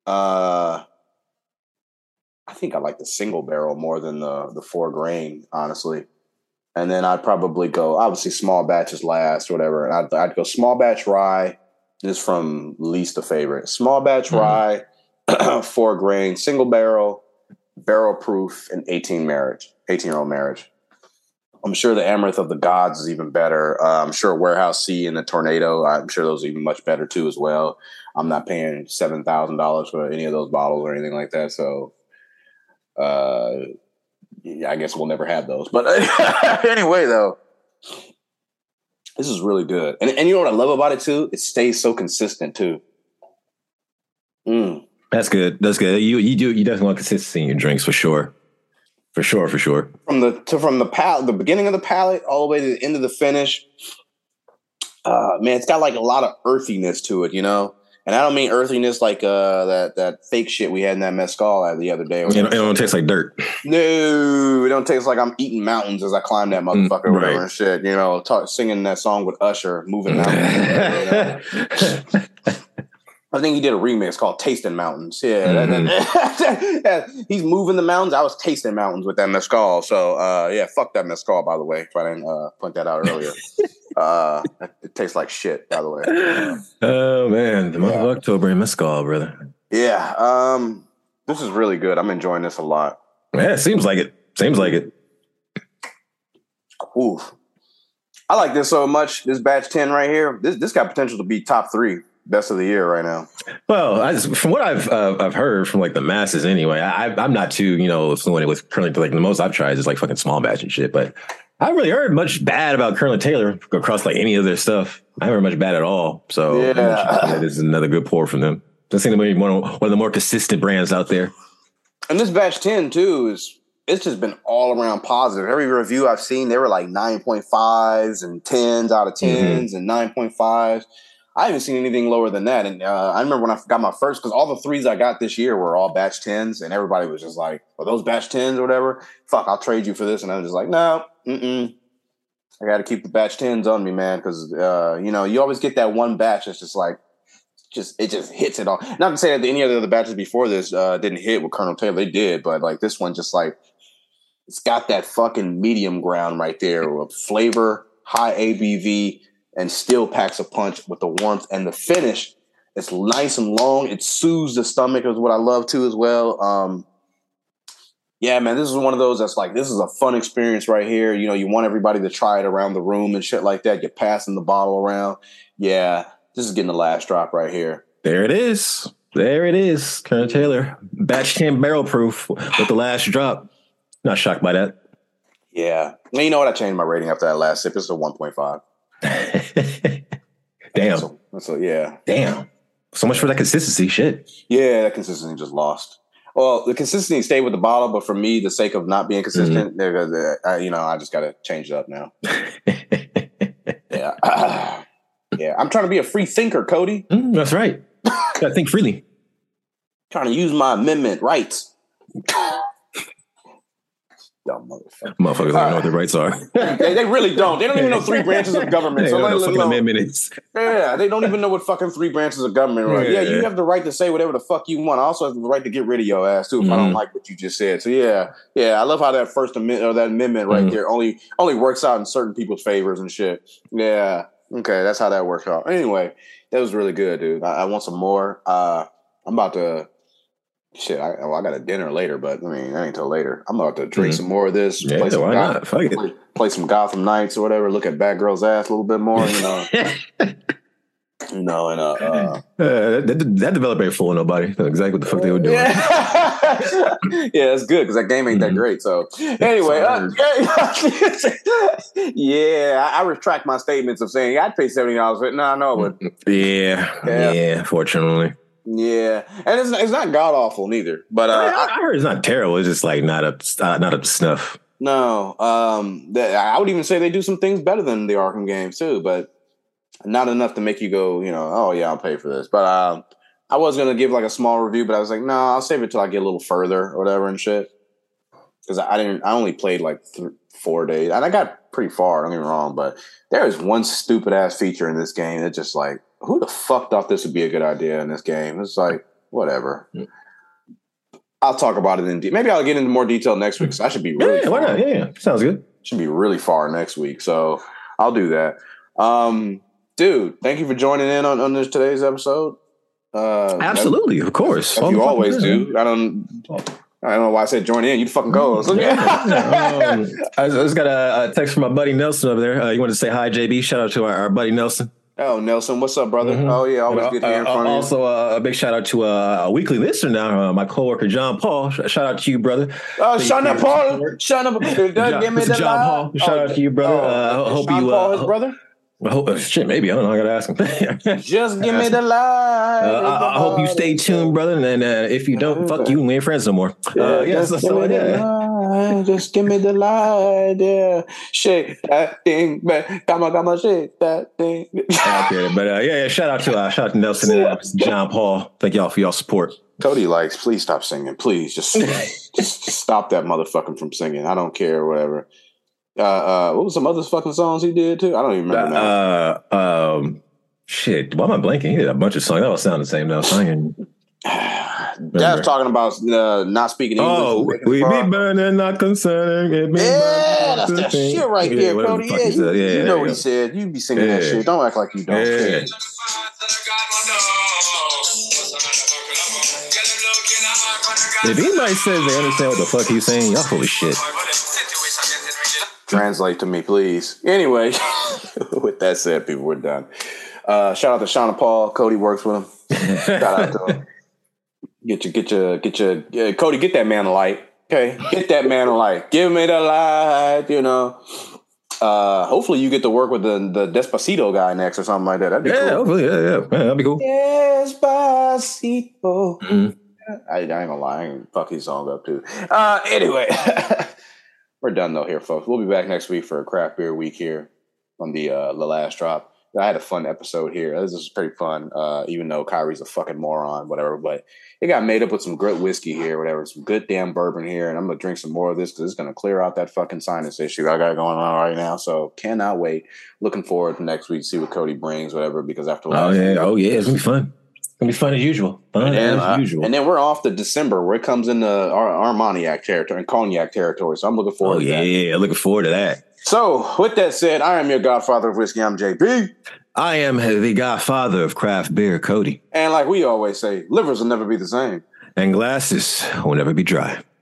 I think I like the single barrel more than the 4 grain, honestly. And then I'd probably go, obviously, small batches last, whatever. And I'd go small batch rye. This is from least to favorite. Small batch rye, 4 grain, single barrel, barrel proof, and 18-year-old marriage. I'm sure the Amaranth of the Gods is even better. I'm sure Warehouse C and the Tornado, I'm sure those are even much better too as well. I'm not paying $7,000 for any of those bottles or anything like that. So I guess we'll never have those. But anyway, though, this is really good. And you know what I love about it too? It stays so consistent too. That's good. You definitely want consistency in your drinks for sure. For sure. From the palate, the beginning of the palate, all the way to the end of the finish. Man, it's got like a lot of earthiness to it, And I don't mean earthiness like that fake shit we had in that mezcal the other day. It don't taste like dirt. No, it don't taste like I'm eating mountains as I climb that motherfucker or whatever and shit. Singing that song with Usher, Moving Mountains. I think he did a remix called Tasting Mountains. Yeah. He's moving the mountains. I was tasting mountains with that mezcal. So, fuck that mezcal, by the way, if I didn't point that out earlier. It tastes like shit, by the way. Oh, man. The month of October in mezcal, brother. Yeah. This is really good. I'm enjoying this a lot. Yeah, it seems like it. Oof. I like this so much. This batch 10 right here. This got potential to be top 3. Best of the year right now. Well, from what I've heard from like the masses anyway, I'm not too fluent with currently like the most I've tried is like fucking small batch and shit. But I haven't really heard much bad about Colonel Taylor across like any of their stuff. I haven't heard much bad at all. So this is another good pour from them. Doesn't seem to be one of the more consistent brands out there. And this batch 10 too it's just been all around positive. Every review I've seen, they were like 9.5s and 10s out of 10s and 9.5s. I haven't seen anything lower than that. And I remember when I got my first, because all the 3s I got this year were all batch 10s, and everybody was just like, "Are those batch 10s or whatever? Fuck, I'll trade you for this." And I was just like, "No, I got to keep the batch 10s on me, man," because you always get that one batch that's just like, it just hits it all. Not to say that any of the other batches before this didn't hit with Colonel Taylor, they did, but like this one, just like it's got that fucking medium ground right there with flavor, high ABV. And still packs a punch with the warmth and the finish. It's nice and long. It soothes the stomach is what I love too as well. Yeah, man, this is one of those that's like, this is a fun experience right here. You know, you want everybody to try it around the room and shit like that. You're passing the bottle around. Yeah, this is getting the last drop right here. There it is. There it is. Colonel Taylor, batch 10 barrel proof with the last drop. Not shocked by that. Yeah. And you know what? I changed my rating after that last sip. It's a 1.5. Damn. Yeah. Damn. So much for that consistency. Shit. Yeah, that consistency just lost. Well, the consistency stayed with the bottle, but for me, the sake of not being consistent, I just got to change it up now. Yeah. Yeah. I'm trying to be a free thinker, Cody. That's right. Gotta think freely. Trying to use my amendment rights. Dumb motherfucker. Motherfuckers don't know what their rights are. They really don't. They don't even know 3 branches of government. They So don't know let fucking alone, amendment is. yeah, they don't even know what fucking 3 branches of government are. Yeah, you Yeah. have the right to say whatever the fuck you want. I also have the right to get rid of your ass too if I don't like what you just said. So yeah, I love how that first amendment or that amendment right there only works out in certain people's favors and shit. Yeah, okay, that's how that works out. Anyway, that was really good, dude. I want some more. I'm about to. Shit, I got a dinner later, but I mean, that ain't till later. I'm about to drink some more of this. Yeah, why not? Fuck it. Play some Gotham Knights or whatever. Look at Batgirl's ass a little bit more, you know. That developer ain't fooling nobody. That's exactly what the fuck they were doing. Yeah, that's good because that game ain't that great. So anyway, I retract my statements of saying I'd pay $70 for it. No, I know it would. Yeah. Fortunately. Yeah, and it's not god awful neither. But I heard it's not terrible. It's just like not up to snuff. No, I would even say they do some things better than the Arkham games too, but not enough to make you go, you know, oh yeah, I'll pay for this. But I was gonna give like a small review, but I was like, no, I'll save it till I get a little further or whatever and shit. Because I only played like 4 days, and I got pretty far. Don't get me wrong, but there is one stupid ass feature in this game that just like, who the fuck thought this would be a good idea in this game? It's like, whatever. I'll talk about it in maybe I'll get into more detail next week because I should be really far. Why not? Yeah, sounds good. Should be really far next week, so I'll do that. Dude, thank you for joining in on this today's episode. Absolutely, of course. As you always do. I don't know why I said join in. You fucking go. I just got a text from my buddy Nelson over there. You want to say hi, JB? Shout out to our buddy Nelson. Oh, Nelson, what's up, brother? Oh, yeah, always good hearing from you. Also, a big shout out to a weekly listener now, my coworker John Paul. Shout out to you, brother. John Paul. Give me the John Paul. Shout out to you, brother. Hope John you. Paul, his brother. Shit, maybe I don't know. I gotta ask him. Just give me the light. I hope you stay tuned, brother. And if you don't, fuck you. We ain't friends no more. Just give me the light. Yeah, shake that thing, man. Come on, shake that thing. Okay, but shout out to Nelson and John Paul. Thank y'all for y'all support. Cody likes. Please stop singing. Please just stop that motherfucker from singing. I don't care, whatever. What was some other fucking songs he did too? I don't even remember now. Shit. Why am I blanking? He did a bunch of songs. That all sound the same now. That's talking about not speaking English. Oh, we be burning, not concerning. That's that shit right there, Cody. You know what he said. You be singing that shit. Don't act like you don't. Yeah. If anybody says they understand what the fuck he's saying, y'all full of shit. Translate to me, please. Anyway, with that said, people, we're done. Shout out to Shauna Paul. Cody works with him. Shout out to him. Get your Cody, get that man a light. Okay, get that man a light. Give me the light. You know. Hopefully you get to work with the Despacito guy next or something like that. That'd be cool. Hopefully, that'd be cool. Despacito. Mm-hmm. I ain't gonna lie, I ain't fuck these songs up too. Anyway, we're done though here, folks. We'll be back next week for a craft beer week here on the last drop. I had a fun episode here. This is pretty fun, even though Kyrie's a fucking moron, whatever. But it got made up with some good whiskey here, whatever. Some good damn bourbon here, and I'm gonna drink some more of this because it's gonna clear out that fucking sinus issue I got going on right now. So cannot wait. Looking forward to next week to see what Cody brings, whatever. Because after it's gonna be fun. It's gonna be fun as usual. And then we're off to December, where it comes into our Armagnac territory and Cognac territory. So I'm looking forward to that. Yeah, looking forward to that. So, with that said, I am your godfather of whiskey. I'm JB. I am the godfather of craft beer, Cody. And like we always say, livers will never be the same. And glasses will never be dry.